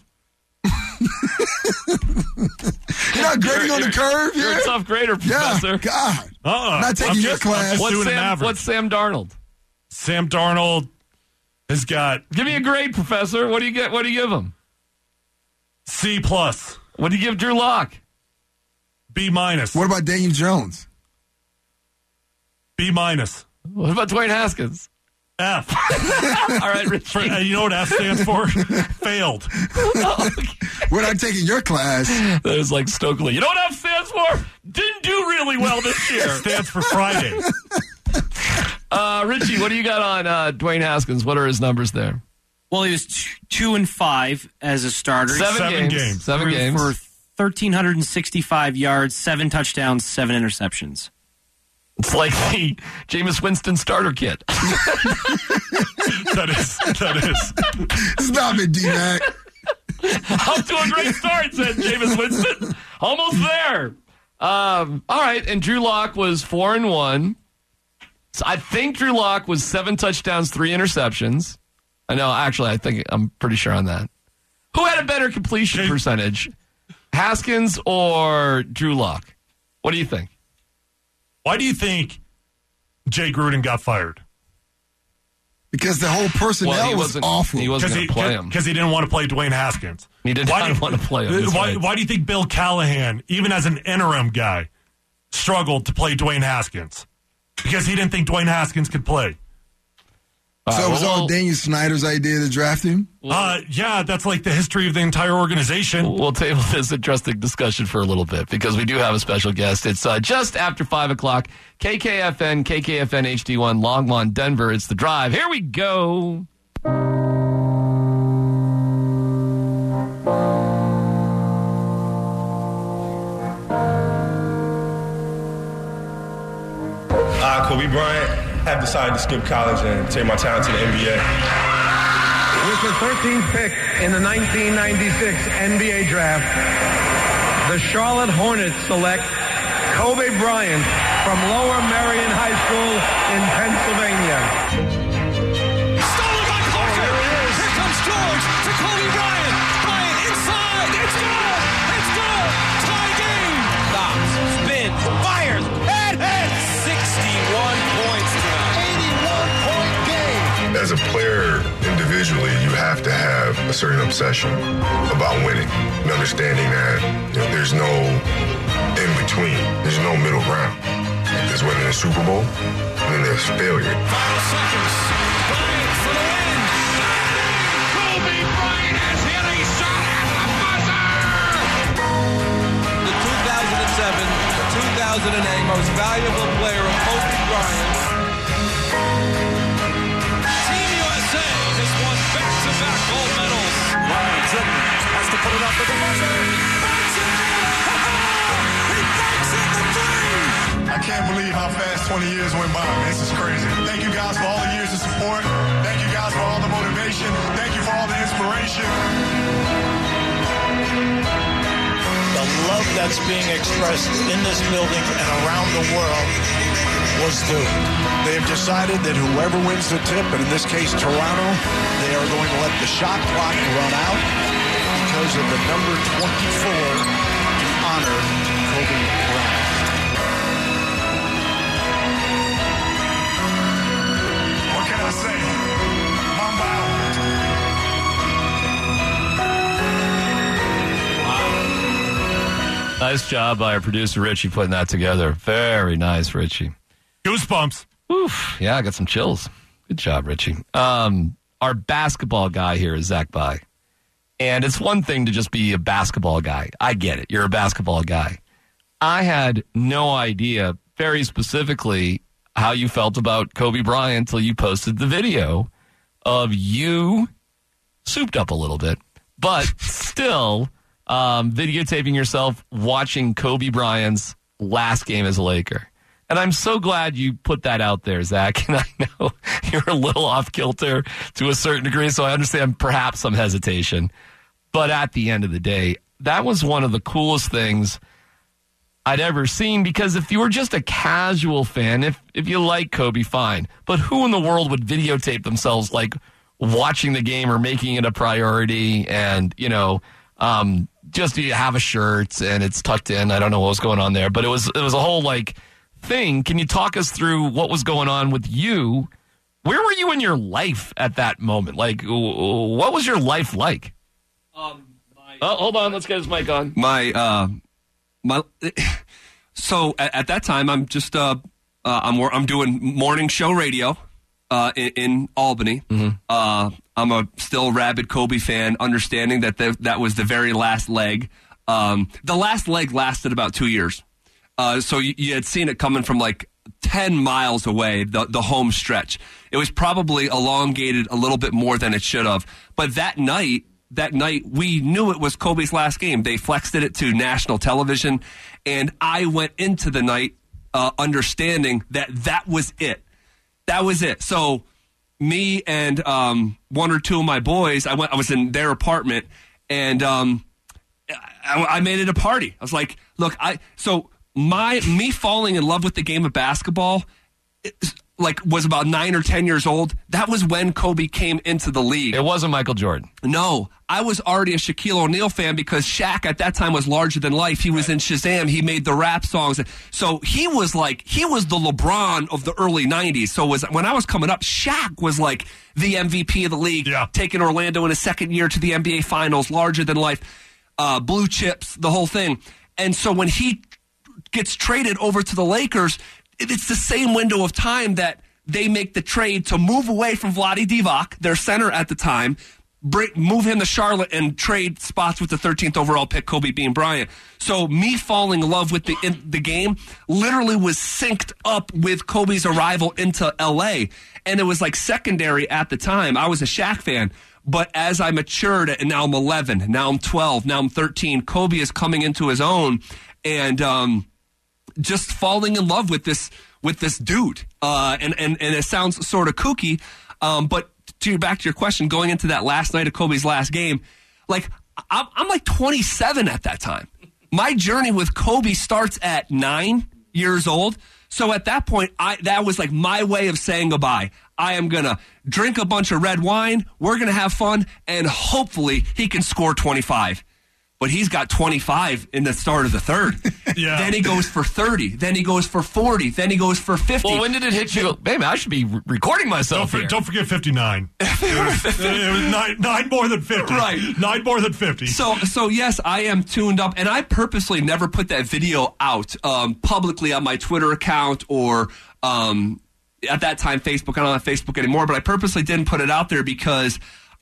[SPEAKER 6] You're not grading on the curve
[SPEAKER 4] You're
[SPEAKER 6] here?
[SPEAKER 4] a tough grader,
[SPEAKER 6] Yeah,
[SPEAKER 4] Professor.
[SPEAKER 6] God.
[SPEAKER 5] Uh-uh.
[SPEAKER 6] Not taking
[SPEAKER 5] I'm
[SPEAKER 6] your
[SPEAKER 5] just- I'm
[SPEAKER 6] class.
[SPEAKER 5] just
[SPEAKER 4] What's
[SPEAKER 5] doing an
[SPEAKER 4] Sam,
[SPEAKER 5] average.
[SPEAKER 4] what's Sam Darnold?
[SPEAKER 5] Sam Darnold has got
[SPEAKER 4] Give me a grade, Professor. What do you get? What do you give him?
[SPEAKER 5] C plus,
[SPEAKER 4] What do you give Drew Lock?
[SPEAKER 5] B minus,
[SPEAKER 6] What about Daniel Jones?
[SPEAKER 5] B minus,
[SPEAKER 4] What about Dwayne Haskins?
[SPEAKER 5] F.
[SPEAKER 4] All right, Richie.
[SPEAKER 5] For, uh, you know what F stands for? Failed.
[SPEAKER 6] We're not taking your class.
[SPEAKER 4] That was like Stokely. You know what F stands for? Didn't do really well this year.
[SPEAKER 5] Stands for Friday.
[SPEAKER 4] Uh, Richie, what do you got on uh, Dwayne Haskins? What are his numbers there?
[SPEAKER 9] Well, he was two, two and five as a starter.
[SPEAKER 4] Seven,
[SPEAKER 5] Seven
[SPEAKER 4] games.
[SPEAKER 5] games.
[SPEAKER 4] Seven
[SPEAKER 9] Threw
[SPEAKER 4] games.
[SPEAKER 9] for one thousand three hundred sixty-five yards, seven touchdowns, seven interceptions.
[SPEAKER 4] It's like the Jameis Winston starter kit.
[SPEAKER 5] That is. That is.
[SPEAKER 6] Stop it, D-Mac.
[SPEAKER 4] Off to a great start, said Jameis Winston. Almost there. Um, all right, and Drew Lock was four and one. So I think Drew Lock was seven touchdowns, three interceptions. I know, actually, I think I'm pretty sure on that. Who had a better completion percentage, Haskins or Drew Lock? What do you think?
[SPEAKER 5] Why do you think Jay Gruden got fired?
[SPEAKER 6] Because the whole personnel
[SPEAKER 4] Well, he
[SPEAKER 6] was
[SPEAKER 4] wasn't-
[SPEAKER 6] awful.
[SPEAKER 4] he wasn't
[SPEAKER 5] Because
[SPEAKER 4] going to play him.
[SPEAKER 5] Because he didn't want to play Dwayne Haskins.
[SPEAKER 4] He did not want to play him. That's
[SPEAKER 5] Why,
[SPEAKER 4] right.
[SPEAKER 5] why do you think Bill Callahan, even as an interim guy, struggled to play Dwayne Haskins? Because he didn't think Dwayne Haskins could play.
[SPEAKER 4] All
[SPEAKER 6] so
[SPEAKER 4] right,
[SPEAKER 6] it was
[SPEAKER 4] well,
[SPEAKER 6] all
[SPEAKER 4] we'll-
[SPEAKER 6] Daniel Snyder's idea to draft him?
[SPEAKER 5] Uh, yeah, that's like the history of the entire organization.
[SPEAKER 4] We'll table this interesting discussion for a little bit because we do have a special guest. It's uh, just after five o'clock. K K F N, K K F N H D one, Longmont, Denver. It's The Drive. Here we go.
[SPEAKER 10] I, Kobe Bryant, have decided to skip college and take my talent to the N B A.
[SPEAKER 11] With the thirteenth pick in the nineteen ninety-six N B A draft, the Charlotte Hornets select Kobe Bryant from Lower Merion High School in Pennsylvania.
[SPEAKER 12] Stolen by Clarkson. Oh, here, here comes George to Kobe Bryant. Bryant inside. It's good. It's good. Tie game. Stops. Spins. Fires. And hits. sixty-one points tonight. eighty-one point game.
[SPEAKER 13] As a player, individually, you have to have a certain obsession about winning and understanding that you know, there's no in between. There's no middle ground. There's winning a Super Bowl, and then there's failure.
[SPEAKER 12] Final seconds. Bryant for the win. Kobe Bryant has hit a shot at the buzzer.
[SPEAKER 14] The two thousand seven to two thousand eight most valuable player of Kobe Bryant.
[SPEAKER 12] Team U S A has won back-to-back gold medals. Bryant dribbling, has to put it up with the buzzer. Banks it! He banks in the three!
[SPEAKER 15] I can't believe how fast twenty years went by. This is crazy. Thank you guys for all the years of support. Thank you guys for all the motivation. Thank you for all the inspiration.
[SPEAKER 16] The love that's being expressed in this building and around the world was due. They have decided that whoever wins the tip, and in this case Toronto, they are going to let the shot clock run out because of the number twenty-four to honor Kobe Bryant.
[SPEAKER 15] What can I say? Mamba out.
[SPEAKER 4] Nice job by our producer, Richie, putting that together. Very nice, Richie.
[SPEAKER 5] Goosebumps.
[SPEAKER 4] Oof. Yeah, I got some chills. Good job, Richie. Um, our basketball guy here is Zach Bai. And it's one thing to just be a basketball guy. I get it. You're a basketball guy. I had no idea very specifically how you felt about Kobe Bryant until you posted the video of you souped up a little bit, but still um, videotaping yourself watching Kobe Bryant's last game as a Laker. And I'm so glad you put that out there, Zach. And I know you're a little off kilter to a certain degree, so I understand perhaps some hesitation. But at the end of the day, that was one of the coolest things I'd ever seen, because if you were just a casual fan, if if you like Kobe, fine. But who in the world would videotape themselves like watching the game or making it a priority and, you know, um, just you have a shirt and it's tucked in. I don't know what was going on there, but it was it was a whole like thing. Can you talk us through what was going on with you? Where were you in your life at that moment? Like, what was your life like?
[SPEAKER 17] Um, my,
[SPEAKER 4] oh, hold on. Let's get his mic on.
[SPEAKER 17] My, uh, my, so at, at that time, I'm just, uh, uh, I'm, I'm doing morning show radio, uh, in, in Albany.
[SPEAKER 4] Mm-hmm.
[SPEAKER 17] Uh, I'm a still rabid Kobe fan, understanding that the, that was the very last leg. Um, the last leg lasted about two years. Uh, so you, you had seen it coming from like ten miles away, the, the home stretch. It was probably elongated a little bit more than it should have. But that night, that night, we knew it was Kobe's last game. They flexed it to national television, and I went into the night uh, understanding that that was it. That was it. So me and um, one or two of my boys, I went. I was in their apartment, and um, I, I made it a party. I was like, "Look, I." So my me falling in love with the game of basketball, it, like was about nine or ten years old. That was when Kobe came into the league.
[SPEAKER 4] It wasn't Michael Jordan.
[SPEAKER 17] No, I was already a Shaquille O'Neal fan because Shaq at that time was larger than life. He was in Shazam. He made the rap songs. So he was like, he was the LeBron of the early nineties. So was when I was coming up, Shaq was like the M V P of the league,
[SPEAKER 5] yeah.
[SPEAKER 17] taking Orlando in his second year to the N B A Finals, larger than life, uh, blue chips, the whole thing. And so when he gets traded over to the Lakers, it's the same window of time that they make the trade to move away from Vlade Divac, their center at the time, bring, move him to Charlotte and trade spots with the thirteenth overall pick, Kobe Bean Bryant. So me falling in love with the in, the game literally was synced up with Kobe's arrival into L A. And it was like secondary at the time. I was a Shaq fan. But as I matured, and now I'm eleven, now I'm twelve, now I'm thirteen, Kobe is coming into his own. And um, just falling in love with this with this dude. Uh, and, and, and it sounds sort of kooky, um, but to back to your question, going into that last night of Kobe's last game, like I'm, I'm like twenty-seven at that time. My journey with Kobe starts at nine years old. So at that point, I that was like my way of saying goodbye. I am going to drink a bunch of red wine. We're going to have fun. And hopefully he can score twenty-five. But he's got twenty-five in the start of the third.
[SPEAKER 5] Yeah.
[SPEAKER 17] Then he goes for thirty. Then he goes for forty. Then he goes for fifty.
[SPEAKER 4] Well, when did it hit you? Baby, I should be re- recording myself
[SPEAKER 5] don't, for,
[SPEAKER 4] here.
[SPEAKER 5] don't forget fifty-nine. It was, it was nine, nine more than fifty.
[SPEAKER 17] Right.
[SPEAKER 5] Nine more than fifty.
[SPEAKER 17] So, so yes, I am tuned up. And I purposely never put that video out um, publicly on my Twitter account or um, at that time Facebook. I don't have Facebook anymore. But I purposely didn't put it out there because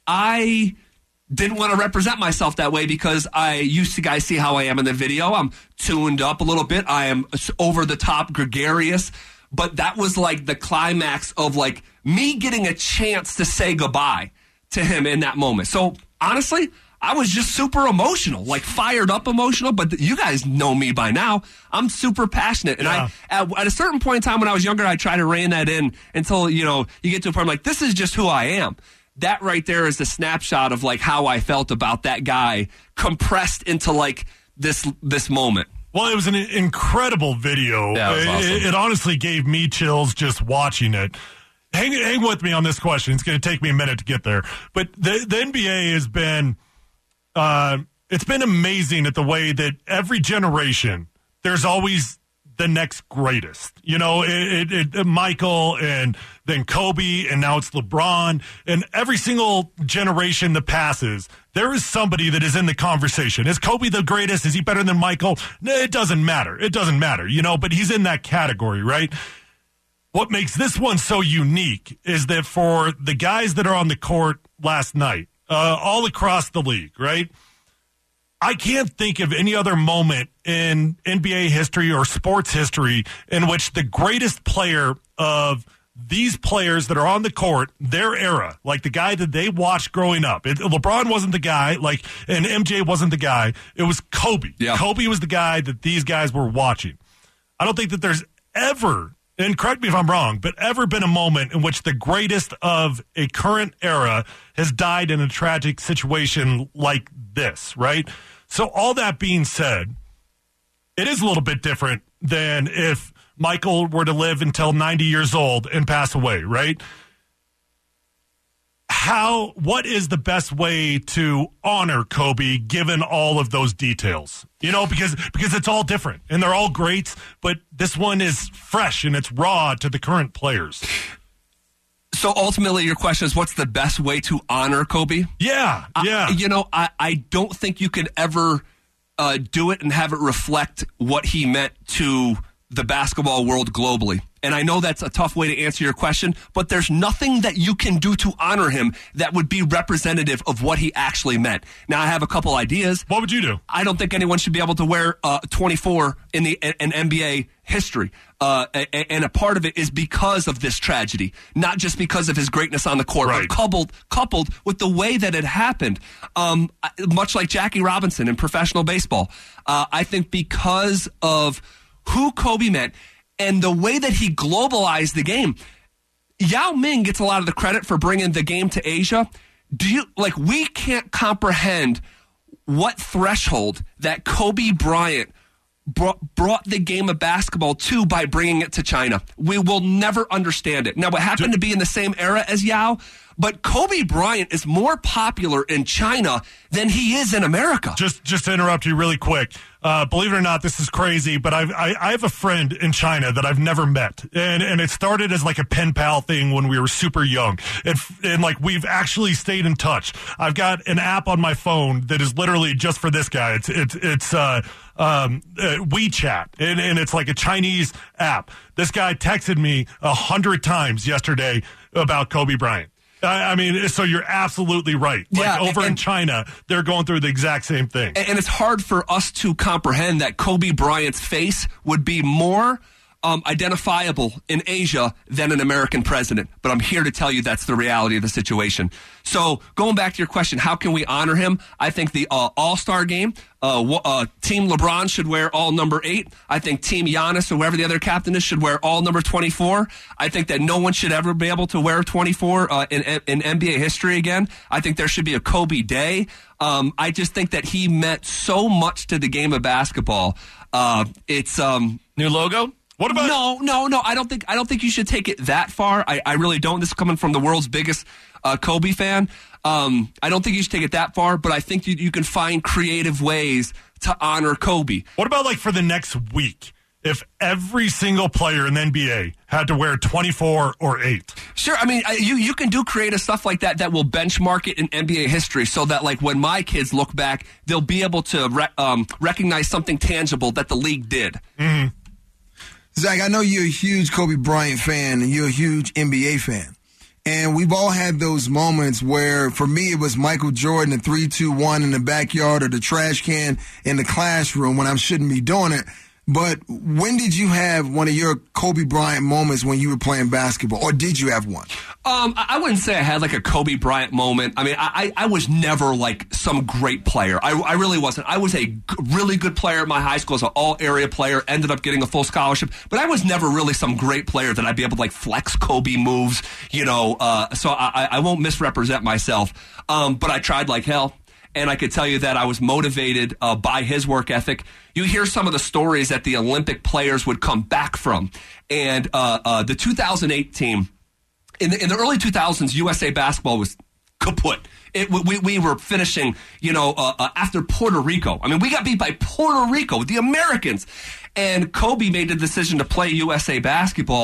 [SPEAKER 17] I didn't want to represent myself that way because I used to guys see how I am in the video. I'm tuned up a little bit. I am over the top gregarious, but that was like the climax of like me getting a chance to say goodbye to him in that moment. So honestly, I was just super emotional, like fired up emotional, but you guys know me by now. I'm super passionate. And
[SPEAKER 5] yeah.
[SPEAKER 17] I, at, at a certain point in time when I was younger, I tried to rein that in until, you know, you get to a point like, this is just who I am. That right there is a snapshot of like how I felt about that guy compressed into like this this moment.
[SPEAKER 5] Well, it was an incredible video.
[SPEAKER 4] Yeah, it was awesome.
[SPEAKER 5] It, it honestly gave me chills just watching it. Hang, hang with me on this question. It's going to take me a minute to get there. But the, the N B A has been, uh, it's been amazing at the way that every generation, there's always the next greatest. You know, it, it, it, Michael and then Kobe, and now it's LeBron. And every single generation that passes, there is somebody that is in the conversation. Is Kobe the greatest? Is he better than Michael? It doesn't matter. It doesn't matter, you know, but he's in that category, right? what makes this one so unique is that for the guys that are on the court last night, uh, all across the league, right? I can't think of any other moment in N B A history or sports history in which the greatest player of these players that are on the court, their era, like the guy that they watched growing up. It, LeBron wasn't the guy, like, and M J wasn't the guy. It was Kobe.
[SPEAKER 17] Yeah.
[SPEAKER 5] Kobe was the guy that these guys were watching. I don't think that there's ever, and correct me if I'm wrong, but ever been a moment in which the greatest of a current era has died in a tragic situation like this, right? So all that being said, it is a little bit different than if Michael were to live until ninety years old and pass away, right? How, what is the best way to honor Kobe given all of those details? You know, because because it's all different and they're all greats, but this one is fresh and it's raw to the current players.
[SPEAKER 17] So ultimately, your question is, what's the best way to honor Kobe?
[SPEAKER 5] Yeah, yeah.
[SPEAKER 17] I, you know, I, I don't think you could ever uh, do it and have it reflect what he meant to the basketball world globally. And I know that's a tough way to answer your question, but there's nothing that you can do to honor him that would be representative of what he actually meant. Now, I have a couple ideas.
[SPEAKER 5] What would you do?
[SPEAKER 17] I don't think anyone should be able to wear uh, twenty-four in the in N B A history. Uh, and a part of it is because of this tragedy, not just because of his greatness on the court,
[SPEAKER 5] right.
[SPEAKER 17] but coupled coupled with the way that it happened. Um, much like Jackie Robinson in professional baseball, uh, I think because of who Kobe meant and the way that he globalized the game. Yao Ming gets a lot of the credit for bringing the game to Asia. Do you like? We can't comprehend what threshold that Kobe Bryant brought, brought the game of basketball to by bringing it to China. We will never understand it. Now, it happened to be in the same era as Yao, but Kobe Bryant is more popular in China than he is in America.
[SPEAKER 5] Just, just to interrupt you really quick. Uh, believe it or not, this is crazy, but I've, I, I have a friend in China that I've never met. And, and it started as like a pen pal thing when we were super young. And, and like we've actually stayed in touch. I've got an app on my phone that is literally just for this guy. It's, it's, it's, uh, um, uh, WeChat. And, and it's like a Chinese app. This guy texted me a hundred times yesterday about Kobe Bryant. I mean, so you're absolutely right. Like
[SPEAKER 17] yeah,
[SPEAKER 5] over
[SPEAKER 17] and,
[SPEAKER 5] in China, they're going through the exact same thing.
[SPEAKER 17] And it's hard for us to comprehend that Kobe Bryant's face would be more um, identifiable in Asia than an American president. But I'm here to tell you that's the reality of the situation. So going back to your question, how can we honor him? I think the uh, All-Star game, uh, uh, Team LeBron should wear all number eight. I think Team Giannis or whoever the other captain is should wear all number twenty-four. I think that no one should ever be able to wear twenty-four uh, in, in N B A history again. I think there should be a Kobe Day. Um, I just think that he meant so much to the game of basketball. Uh, it's um,
[SPEAKER 4] new logo.
[SPEAKER 5] What about
[SPEAKER 17] no, no, no? I don't think I don't think you should take it that far. I, I really don't. This is coming from the world's biggest uh, Kobe fan. Um, I don't think you should take it that far, but I think you, you can find creative ways to honor Kobe.
[SPEAKER 5] What about like for the next week? If every single player in the N B A had to wear twenty-four or eight.
[SPEAKER 17] Sure. I mean, you, you can do creative stuff like that that will benchmark it in N B A history so that, like, when my kids look back, they'll be able to re- um, recognize something tangible that the league did.
[SPEAKER 5] Mm-hmm.
[SPEAKER 6] Zach, I know you're a huge Kobe Bryant fan and you're a huge N B A fan. And we've all had those moments where, for me, it was Michael Jordan, the three two one in the backyard or the trash can in the classroom when I shouldn't be doing it. But when did you have one of your Kobe Bryant moments when you were playing basketball, or did you have one?
[SPEAKER 17] Um, I wouldn't say I had like a Kobe Bryant moment. I mean, I, I was never like some great player. I, I really wasn't. I was a g- really good player at my high school as an all-area player, ended up getting a full scholarship, but I was never really some great player that I'd be able to like flex Kobe moves, you know, uh, so I, I won't misrepresent myself. Um, but I tried like hell. And I could tell you that I was motivated uh, by his work ethic. You hear some of the stories that the Olympic players would come back from. And uh, uh, the two thousand eight team, in the, in the early two thousands, U S A basketball was kaput. It, we, we were finishing, you know, uh, uh, after Puerto Rico. I mean, we got beat by Puerto Rico, the Americans. And Kobe made the decision to play U S A basketball.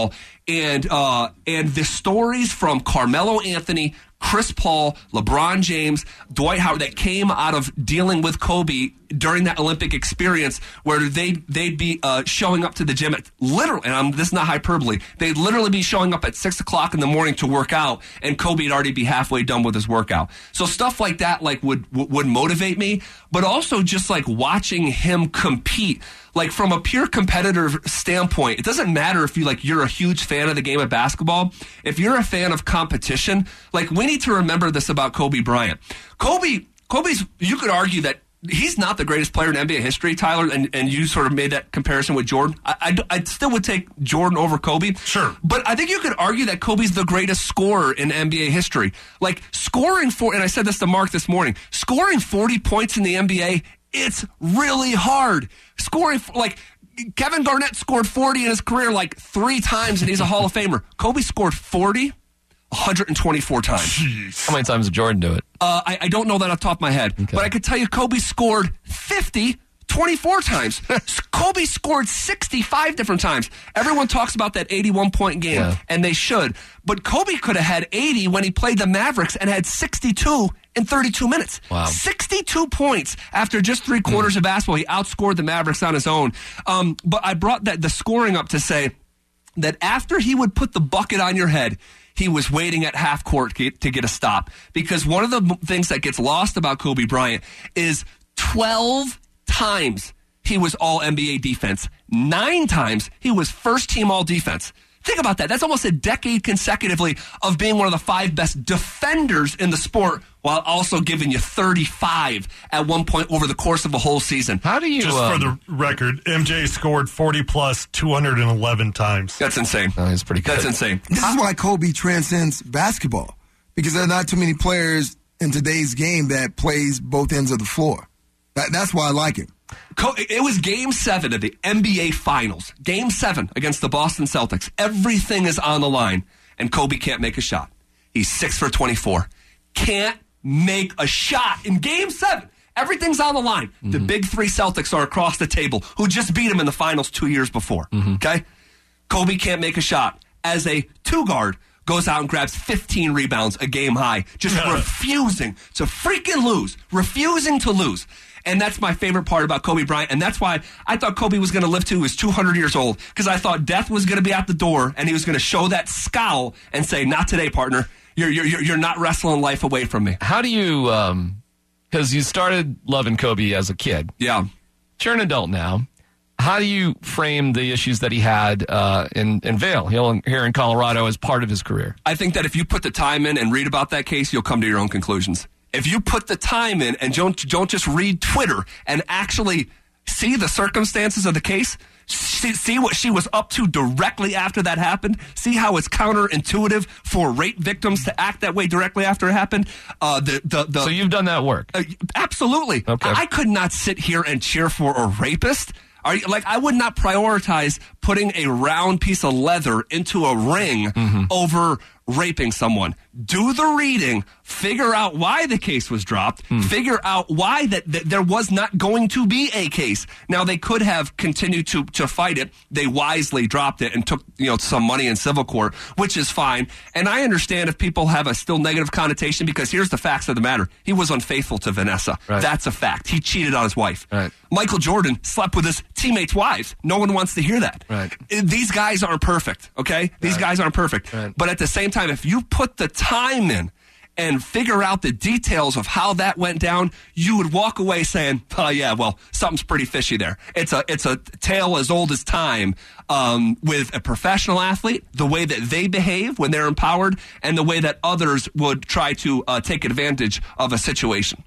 [SPEAKER 17] And uh, and the stories from Carmelo Anthony, Chris Paul, LeBron James, Dwight Howard that came out of dealing with Kobe during that Olympic experience, where they they'd be uh, showing up to the gym at literally, and I'm, this is not hyperbole, they'd literally be showing up at six o'clock in the morning to work out, and Kobe'd already be halfway done with his workout. So stuff like that like would would motivate me, but also just like watching him compete. Like from a pure competitor standpoint, it doesn't matter if you like you're a huge fan of the game of basketball. If you're a fan of competition, like we need to remember this about Kobe Bryant. Kobe, Kobe's, you could argue that he's not the greatest player in N B A history, Tyler, and, and you sort of made that comparison with Jordan. I, I, I still would take Jordan over Kobe.
[SPEAKER 5] Sure.
[SPEAKER 17] But I think you could argue that Kobe's the greatest scorer in N B A history. Like scoring for, and I said this to Mark this morning, scoring forty points in the N B A, it's really hard. Scoring, like, Kevin Garnett scored forty in his career like three times, and he's a Hall of Famer. Kobe scored forty, one hundred twenty-four times.
[SPEAKER 5] Jeez.
[SPEAKER 4] How many times did Jordan do it?
[SPEAKER 17] Uh, I, I don't know that off the top of my head. Okay. But I could tell you Kobe scored fifty, twenty-four times. Kobe scored sixty-five different times. Everyone talks about that eighty-one point game, yeah. and they should. But Kobe could have had eighty when he played the Mavericks and had sixty-two in thirty-two minutes.
[SPEAKER 4] Wow.
[SPEAKER 17] sixty-two points after just three quarters mm. of basketball. He outscored the Mavericks on his own. Um, but I brought that the scoring up to say that after he would put the bucket on your head, he was waiting at half court to get, to get a stop. Because one of the things that gets lost about Kobe Bryant is twelve times he was all N B A defense. Nine times he was first team all defense. Think about that. That's almost a decade consecutively of being one of the five best defenders in the sport while also giving you thirty-five at one point over the course of a whole season.
[SPEAKER 4] How do you...
[SPEAKER 5] Just
[SPEAKER 4] um,
[SPEAKER 5] for the record, M J scored forty plus two hundred eleven times.
[SPEAKER 17] That's insane.
[SPEAKER 4] Oh, he's pretty good.
[SPEAKER 17] That's insane.
[SPEAKER 6] This is why Kobe transcends basketball, because there are not too many players in today's game that plays both ends of the floor. That, that's why I like him.
[SPEAKER 17] It was game seven of the N B A Finals. Game seven against the Boston Celtics. Everything is on the line, and Kobe can't make a shot. He's six for twenty-four. Can't make a shot in game seven. Everything's on the line. Mm-hmm. The big three Celtics are across the table, who just beat him in the finals two years before. Mm-hmm. Okay? Kobe can't make a shot. As a two-guard, goes out and grabs fifteen rebounds, a game high, just refusing to freaking lose, refusing to lose. And that's my favorite part about Kobe Bryant. And that's why I thought Kobe was going to live to his two hundred years old, because I thought death was going to be at the door, and he was going to show that scowl and say, not today, partner. You're, you're, you're not wrestling life away from me.
[SPEAKER 4] How do you, um, because you started loving Kobe as a kid.
[SPEAKER 17] Yeah.
[SPEAKER 4] You're an adult now. How do you frame the issues that he had uh, in, in Vail, here in Colorado, as part of his career?
[SPEAKER 17] I think that if you put the time in and read about that case, you'll come to your own conclusions. If you put the time in and don't, don't just read Twitter and actually see the circumstances of the case, see, see what she was up to directly after that happened, see how it's counterintuitive for rape victims to act that way directly after it happened. Uh, the, the, the,
[SPEAKER 4] so you've done that work?
[SPEAKER 17] Uh, absolutely.
[SPEAKER 4] Okay.
[SPEAKER 17] I could not sit here and cheer for a rapist. Are you, like, I would not prioritize putting a round piece of leather into a ring mm-hmm. over raping someone. Do the reading, figure out why the case was dropped, mm. figure out why that, that there was not going to be a case. Now, they could have continued to, to fight it. They wisely dropped it and took, you know, some money in civil court, which is fine. And I understand if people have a still negative connotation, because here's the facts of the matter. He was unfaithful to Vanessa. Right. That's a fact. He cheated on his wife.
[SPEAKER 4] Right.
[SPEAKER 17] Michael Jordan slept with his teammates' wives. No one wants to hear that.
[SPEAKER 4] Right.
[SPEAKER 17] These guys aren't perfect, okay? These right. guys aren't perfect.
[SPEAKER 4] Right.
[SPEAKER 17] But at the same time, if you put the time in and figure out the details of how that went down, you would walk away saying, oh, yeah, well, something's pretty fishy there. It's a it's a tale as old as time um, with a professional athlete, the way that they behave when they're empowered, and the way that others would try to uh, take advantage of a situation.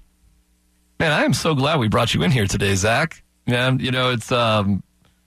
[SPEAKER 4] Man, I am so glad we brought you in here today, Zach. Yeah, you know, it's... Um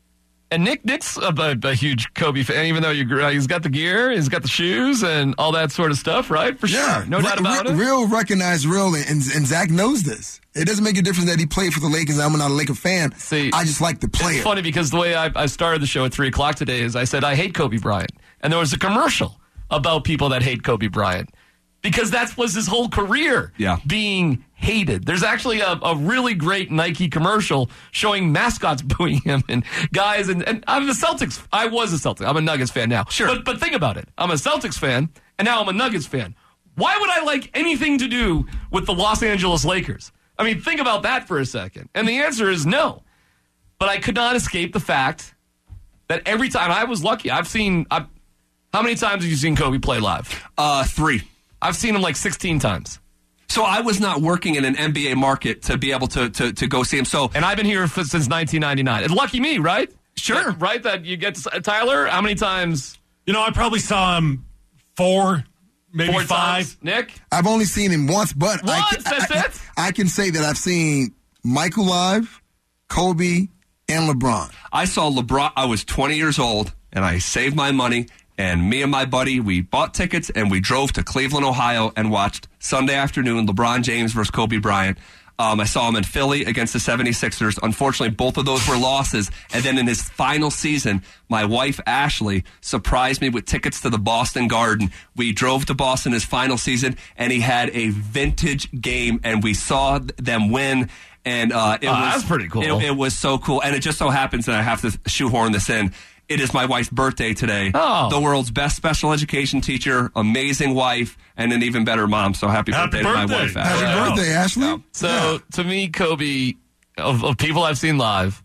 [SPEAKER 4] And Nick, Nick's a, a, a huge Kobe fan, even though you, he's got the gear, he's got the shoes, and all that sort of stuff, right? For
[SPEAKER 6] yeah.
[SPEAKER 4] sure. No
[SPEAKER 6] re-
[SPEAKER 4] doubt about
[SPEAKER 6] re-
[SPEAKER 4] it.
[SPEAKER 6] Real recognize real, and, and Zach knows this. It doesn't make a difference that he played for the Lakers. I'm not a Laker fan.
[SPEAKER 4] See,
[SPEAKER 6] I just like the player.
[SPEAKER 4] It's funny because the way I, I started the show at three o'clock today is I said, I hate Kobe Bryant. And there was a commercial about people that hate Kobe Bryant. because that was his whole career.
[SPEAKER 17] Yeah.
[SPEAKER 4] Being hated. There's actually a, a really great Nike commercial showing mascots booing him and guys. And, and I'm a Celtics. I was a Celtic. I'm a Nuggets fan now.
[SPEAKER 17] Sure.
[SPEAKER 4] But, but think about it. I'm a Celtics fan, and now I'm a Nuggets fan. Why would I like anything to do with the Los Angeles Lakers? I mean, think about that for a second. And the answer is no. But I could not escape the fact that every time, I was lucky. I've seen, I've, how many times have you seen Kobe play live?
[SPEAKER 17] Uh, three.
[SPEAKER 4] I've seen him like sixteen times.
[SPEAKER 17] So I was not working in an N B A market to be able to to, to go see him. So
[SPEAKER 4] and I've been here for, since nineteen ninety-nine. And lucky me, right?
[SPEAKER 17] Sure,
[SPEAKER 4] that, right. That you get to, Tyler. How many times?
[SPEAKER 5] You know, I probably saw him four, maybe
[SPEAKER 4] four
[SPEAKER 5] five.
[SPEAKER 4] Times. Nick,
[SPEAKER 6] I've only seen him once, but
[SPEAKER 4] once.
[SPEAKER 6] I can,
[SPEAKER 4] That's
[SPEAKER 6] I,
[SPEAKER 4] it.
[SPEAKER 6] I can say that I've seen Michael live, Kobe, and LeBron.
[SPEAKER 17] I saw LeBron. I was twenty years old, and I saved my money. And me and my buddy, we bought tickets and we drove to Cleveland, Ohio, and watched Sunday afternoon LeBron James versus Kobe Bryant. Um, I saw him in Philly against the seventy-sixers. Unfortunately, both of those were losses. And then in his final season, my wife, Ashley, surprised me with tickets to the Boston Garden. We drove to Boston his final season, and he had a vintage game, and we saw them win. And uh, it
[SPEAKER 4] oh,
[SPEAKER 17] was
[SPEAKER 4] that's pretty cool.
[SPEAKER 17] It, it was so cool. And it just so happens that I have to shoehorn this in. It is my wife's birthday today.
[SPEAKER 4] Oh.
[SPEAKER 17] The world's best special education teacher, amazing wife, and an even better mom. So happy,
[SPEAKER 5] Happy
[SPEAKER 17] birthday,
[SPEAKER 5] birthday
[SPEAKER 17] to my wife,
[SPEAKER 6] Happy
[SPEAKER 17] Ashley.
[SPEAKER 4] Yeah.
[SPEAKER 6] birthday, Ashley.
[SPEAKER 17] Yeah.
[SPEAKER 4] So
[SPEAKER 6] Yeah.
[SPEAKER 4] to me, Kobe, of, of people I've seen live,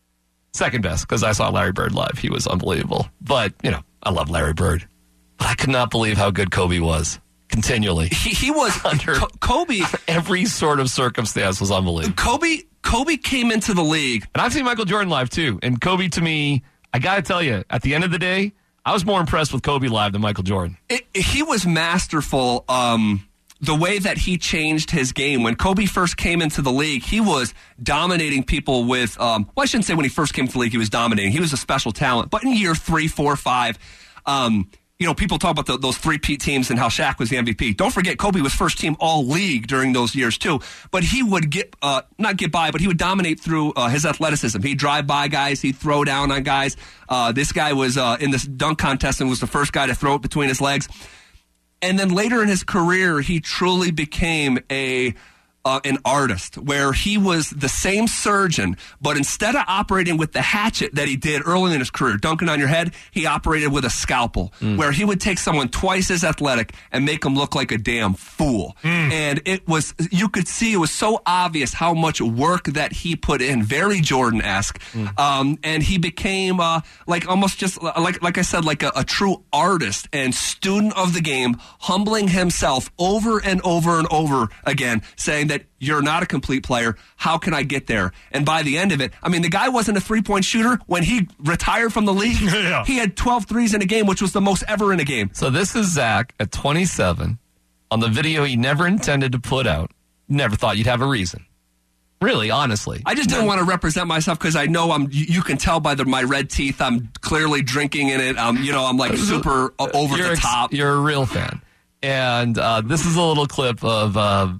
[SPEAKER 4] second best because I saw Larry Bird live. He was unbelievable. But you know, I love Larry Bird. But I could not believe how good Kobe was. Continually,
[SPEAKER 17] He, he was
[SPEAKER 4] under
[SPEAKER 17] Co- Kobe.
[SPEAKER 4] every sort of circumstance was unbelievable.
[SPEAKER 17] Kobe. Kobe came into the league.
[SPEAKER 4] And I've seen Michael Jordan live too. And Kobe, to me, I got to tell you, at the end of the day, I was more impressed with Kobe live than Michael Jordan.
[SPEAKER 17] It, he was masterful. Um, the way that he changed his game. When Kobe first came into the league, he was dominating people with, um, well, I shouldn't say when he first came to the league, he was dominating. He was a special talent. But in year three, four, five, um, you know, people talk about the, those three-peat teams and how Shaq was the M V P. Don't forget, Kobe was first team all-league during those years, too. But he would get, uh, not get by, but he would dominate through uh, his athleticism. He'd drive by guys. He'd throw down on guys. Uh, this guy was uh, in this dunk contest and was the first guy to throw it between his legs. And then later in his career, he truly became a uh, an artist, where he was the same surgeon, but instead of operating with the hatchet that he did early in his career, dunking on your head, he operated with a scalpel, mm. where he would take someone twice as athletic and make him look like a damn fool. Mm. And it was, you could see, it was so obvious how much work that he put in, very Jordan-esque. Mm. Um, and he became uh, like almost just, like like I said, like a, a true artist and student of the game, humbling himself over and over and over again, saying that you're not a complete player. How can I get there? And by the end of it, I mean, the guy wasn't a three-point shooter. When he retired from the league, yeah. he had twelve threes in a game, which was the most ever in a game.
[SPEAKER 4] So this is Zach at twenty-seven on the video he never intended to put out. Never thought you'd have a reason. Really, honestly.
[SPEAKER 17] I just didn't want to represent myself because I know I'm. You can tell by the, my red teeth, I'm clearly drinking in it. Um, you know, I'm like super over
[SPEAKER 4] you're
[SPEAKER 17] the
[SPEAKER 4] ex-
[SPEAKER 17] top.
[SPEAKER 4] You're a real fan. And uh, this is a little clip of uh,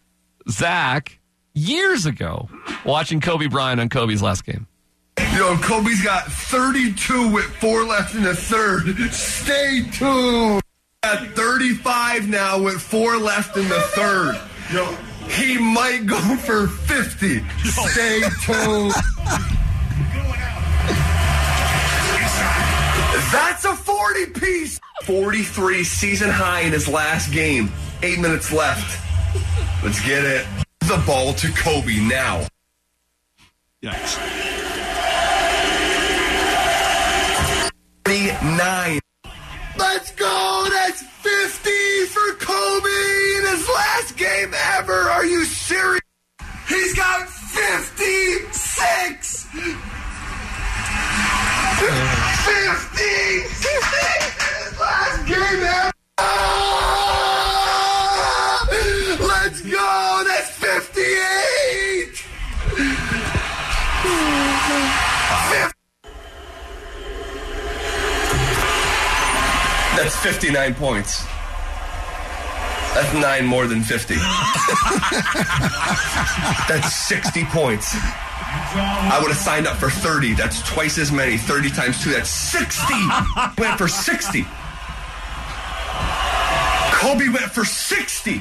[SPEAKER 4] Zach years ago watching Kobe Bryant on Kobe's last game.
[SPEAKER 18] Yo, Kobe's got thirty-two with four left in the third. Stay tuned. At thirty-five now with four left in the third. Yo, he might go for fifty. Stay tuned. That's a forty piece. forty-three season high in his last game. Eight minutes left. Let's get it. The ball to Kobe now.
[SPEAKER 17] Yes.
[SPEAKER 18] forty-nine. Let's go. That's fifty for Kobe in his last game ever. Are you serious? He's got fifty-six. fifty-six in his last game ever. Oh, let's go. That's fifty-eight. That's fifty-nine points. That's nine more than fifty. That's sixty points. I would have signed up for thirty. That's twice as many. thirty times two, that's sixty. Went for sixty. Kobe went for sixty.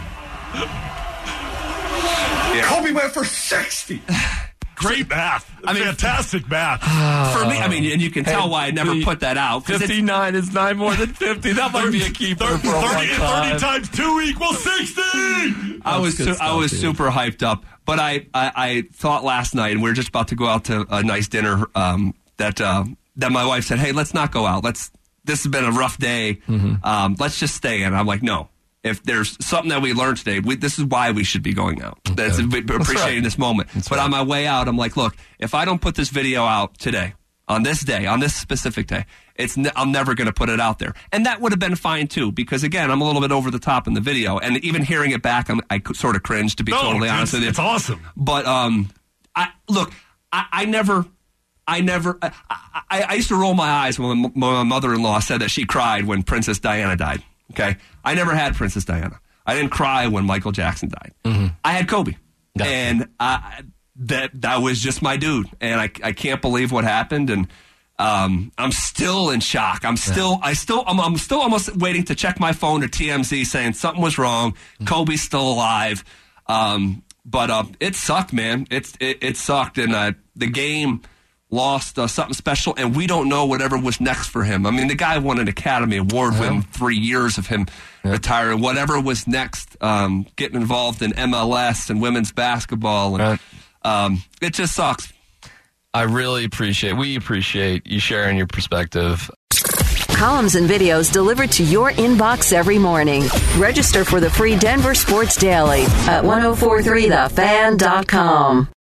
[SPEAKER 18] Yeah. Kobe went for sixty.
[SPEAKER 5] Great math. I mean, fantastic math.
[SPEAKER 17] For me, I mean, and you can tell why I never put that out.
[SPEAKER 4] fifty-nine is nine more than fifty. That might be a keeper
[SPEAKER 5] thirty,
[SPEAKER 4] for a
[SPEAKER 5] thirty,
[SPEAKER 4] long time.
[SPEAKER 5] thirty times two equals sixty.
[SPEAKER 17] I was su-
[SPEAKER 4] stuff,
[SPEAKER 17] I was
[SPEAKER 4] dude.
[SPEAKER 17] super hyped up, but I, I, I thought last night, and we were just about to go out to a nice dinner. Um, that uh, that my wife said, "Hey, let's not go out. Let's. This has been a rough day.
[SPEAKER 4] Mm-hmm.
[SPEAKER 17] Um, let's just stay in." I'm like, "No. If there's something that we learned today, we, this is why we should be going out.
[SPEAKER 4] Okay.
[SPEAKER 17] That's, That's appreciating
[SPEAKER 4] right.
[SPEAKER 17] this moment."
[SPEAKER 4] That's
[SPEAKER 17] but
[SPEAKER 4] right.
[SPEAKER 17] on my way out, I'm like, "Look, if I don't put this video out today, on this day, on this specific day, it's ne- I'm never going to put it out there." And that would have been fine too, because again, I'm a little bit over the top in the video, and even hearing it back, I'm, I sort of cringe, to be
[SPEAKER 5] No,
[SPEAKER 17] totally
[SPEAKER 5] it's,
[SPEAKER 17] honest with you.
[SPEAKER 5] It's awesome.
[SPEAKER 17] But um, I look, I, I never. I never. I, I, I used to roll my eyes when my mother-in-law said that she cried when Princess Diana died. Okay, I never had Princess Diana. I didn't cry when Michael Jackson died.
[SPEAKER 4] Mm-hmm.
[SPEAKER 17] I had Kobe,
[SPEAKER 4] Gotcha.
[SPEAKER 17] and I, that that was just my dude. And I I can't believe what happened. And um, I'm still in shock. I'm still yeah. I still I'm, I'm still almost waiting to check my phone to T M Z saying something was wrong. Mm-hmm. Kobe's still alive. Um, but uh, it sucked, man. It's it, it sucked, and uh, the game lost uh, something special, and we don't know whatever was next for him. I mean, the guy won an Academy Award within yeah. three years of him yeah. retiring. Whatever was next, um, getting involved in M L S and women's basketball, and
[SPEAKER 4] right.
[SPEAKER 17] um, it just sucks.
[SPEAKER 4] I really appreciate, we appreciate you sharing your perspective.
[SPEAKER 1] Columns and videos delivered to your inbox every morning. Register for the free Denver Sports Daily at ten forty-three the fan dot com.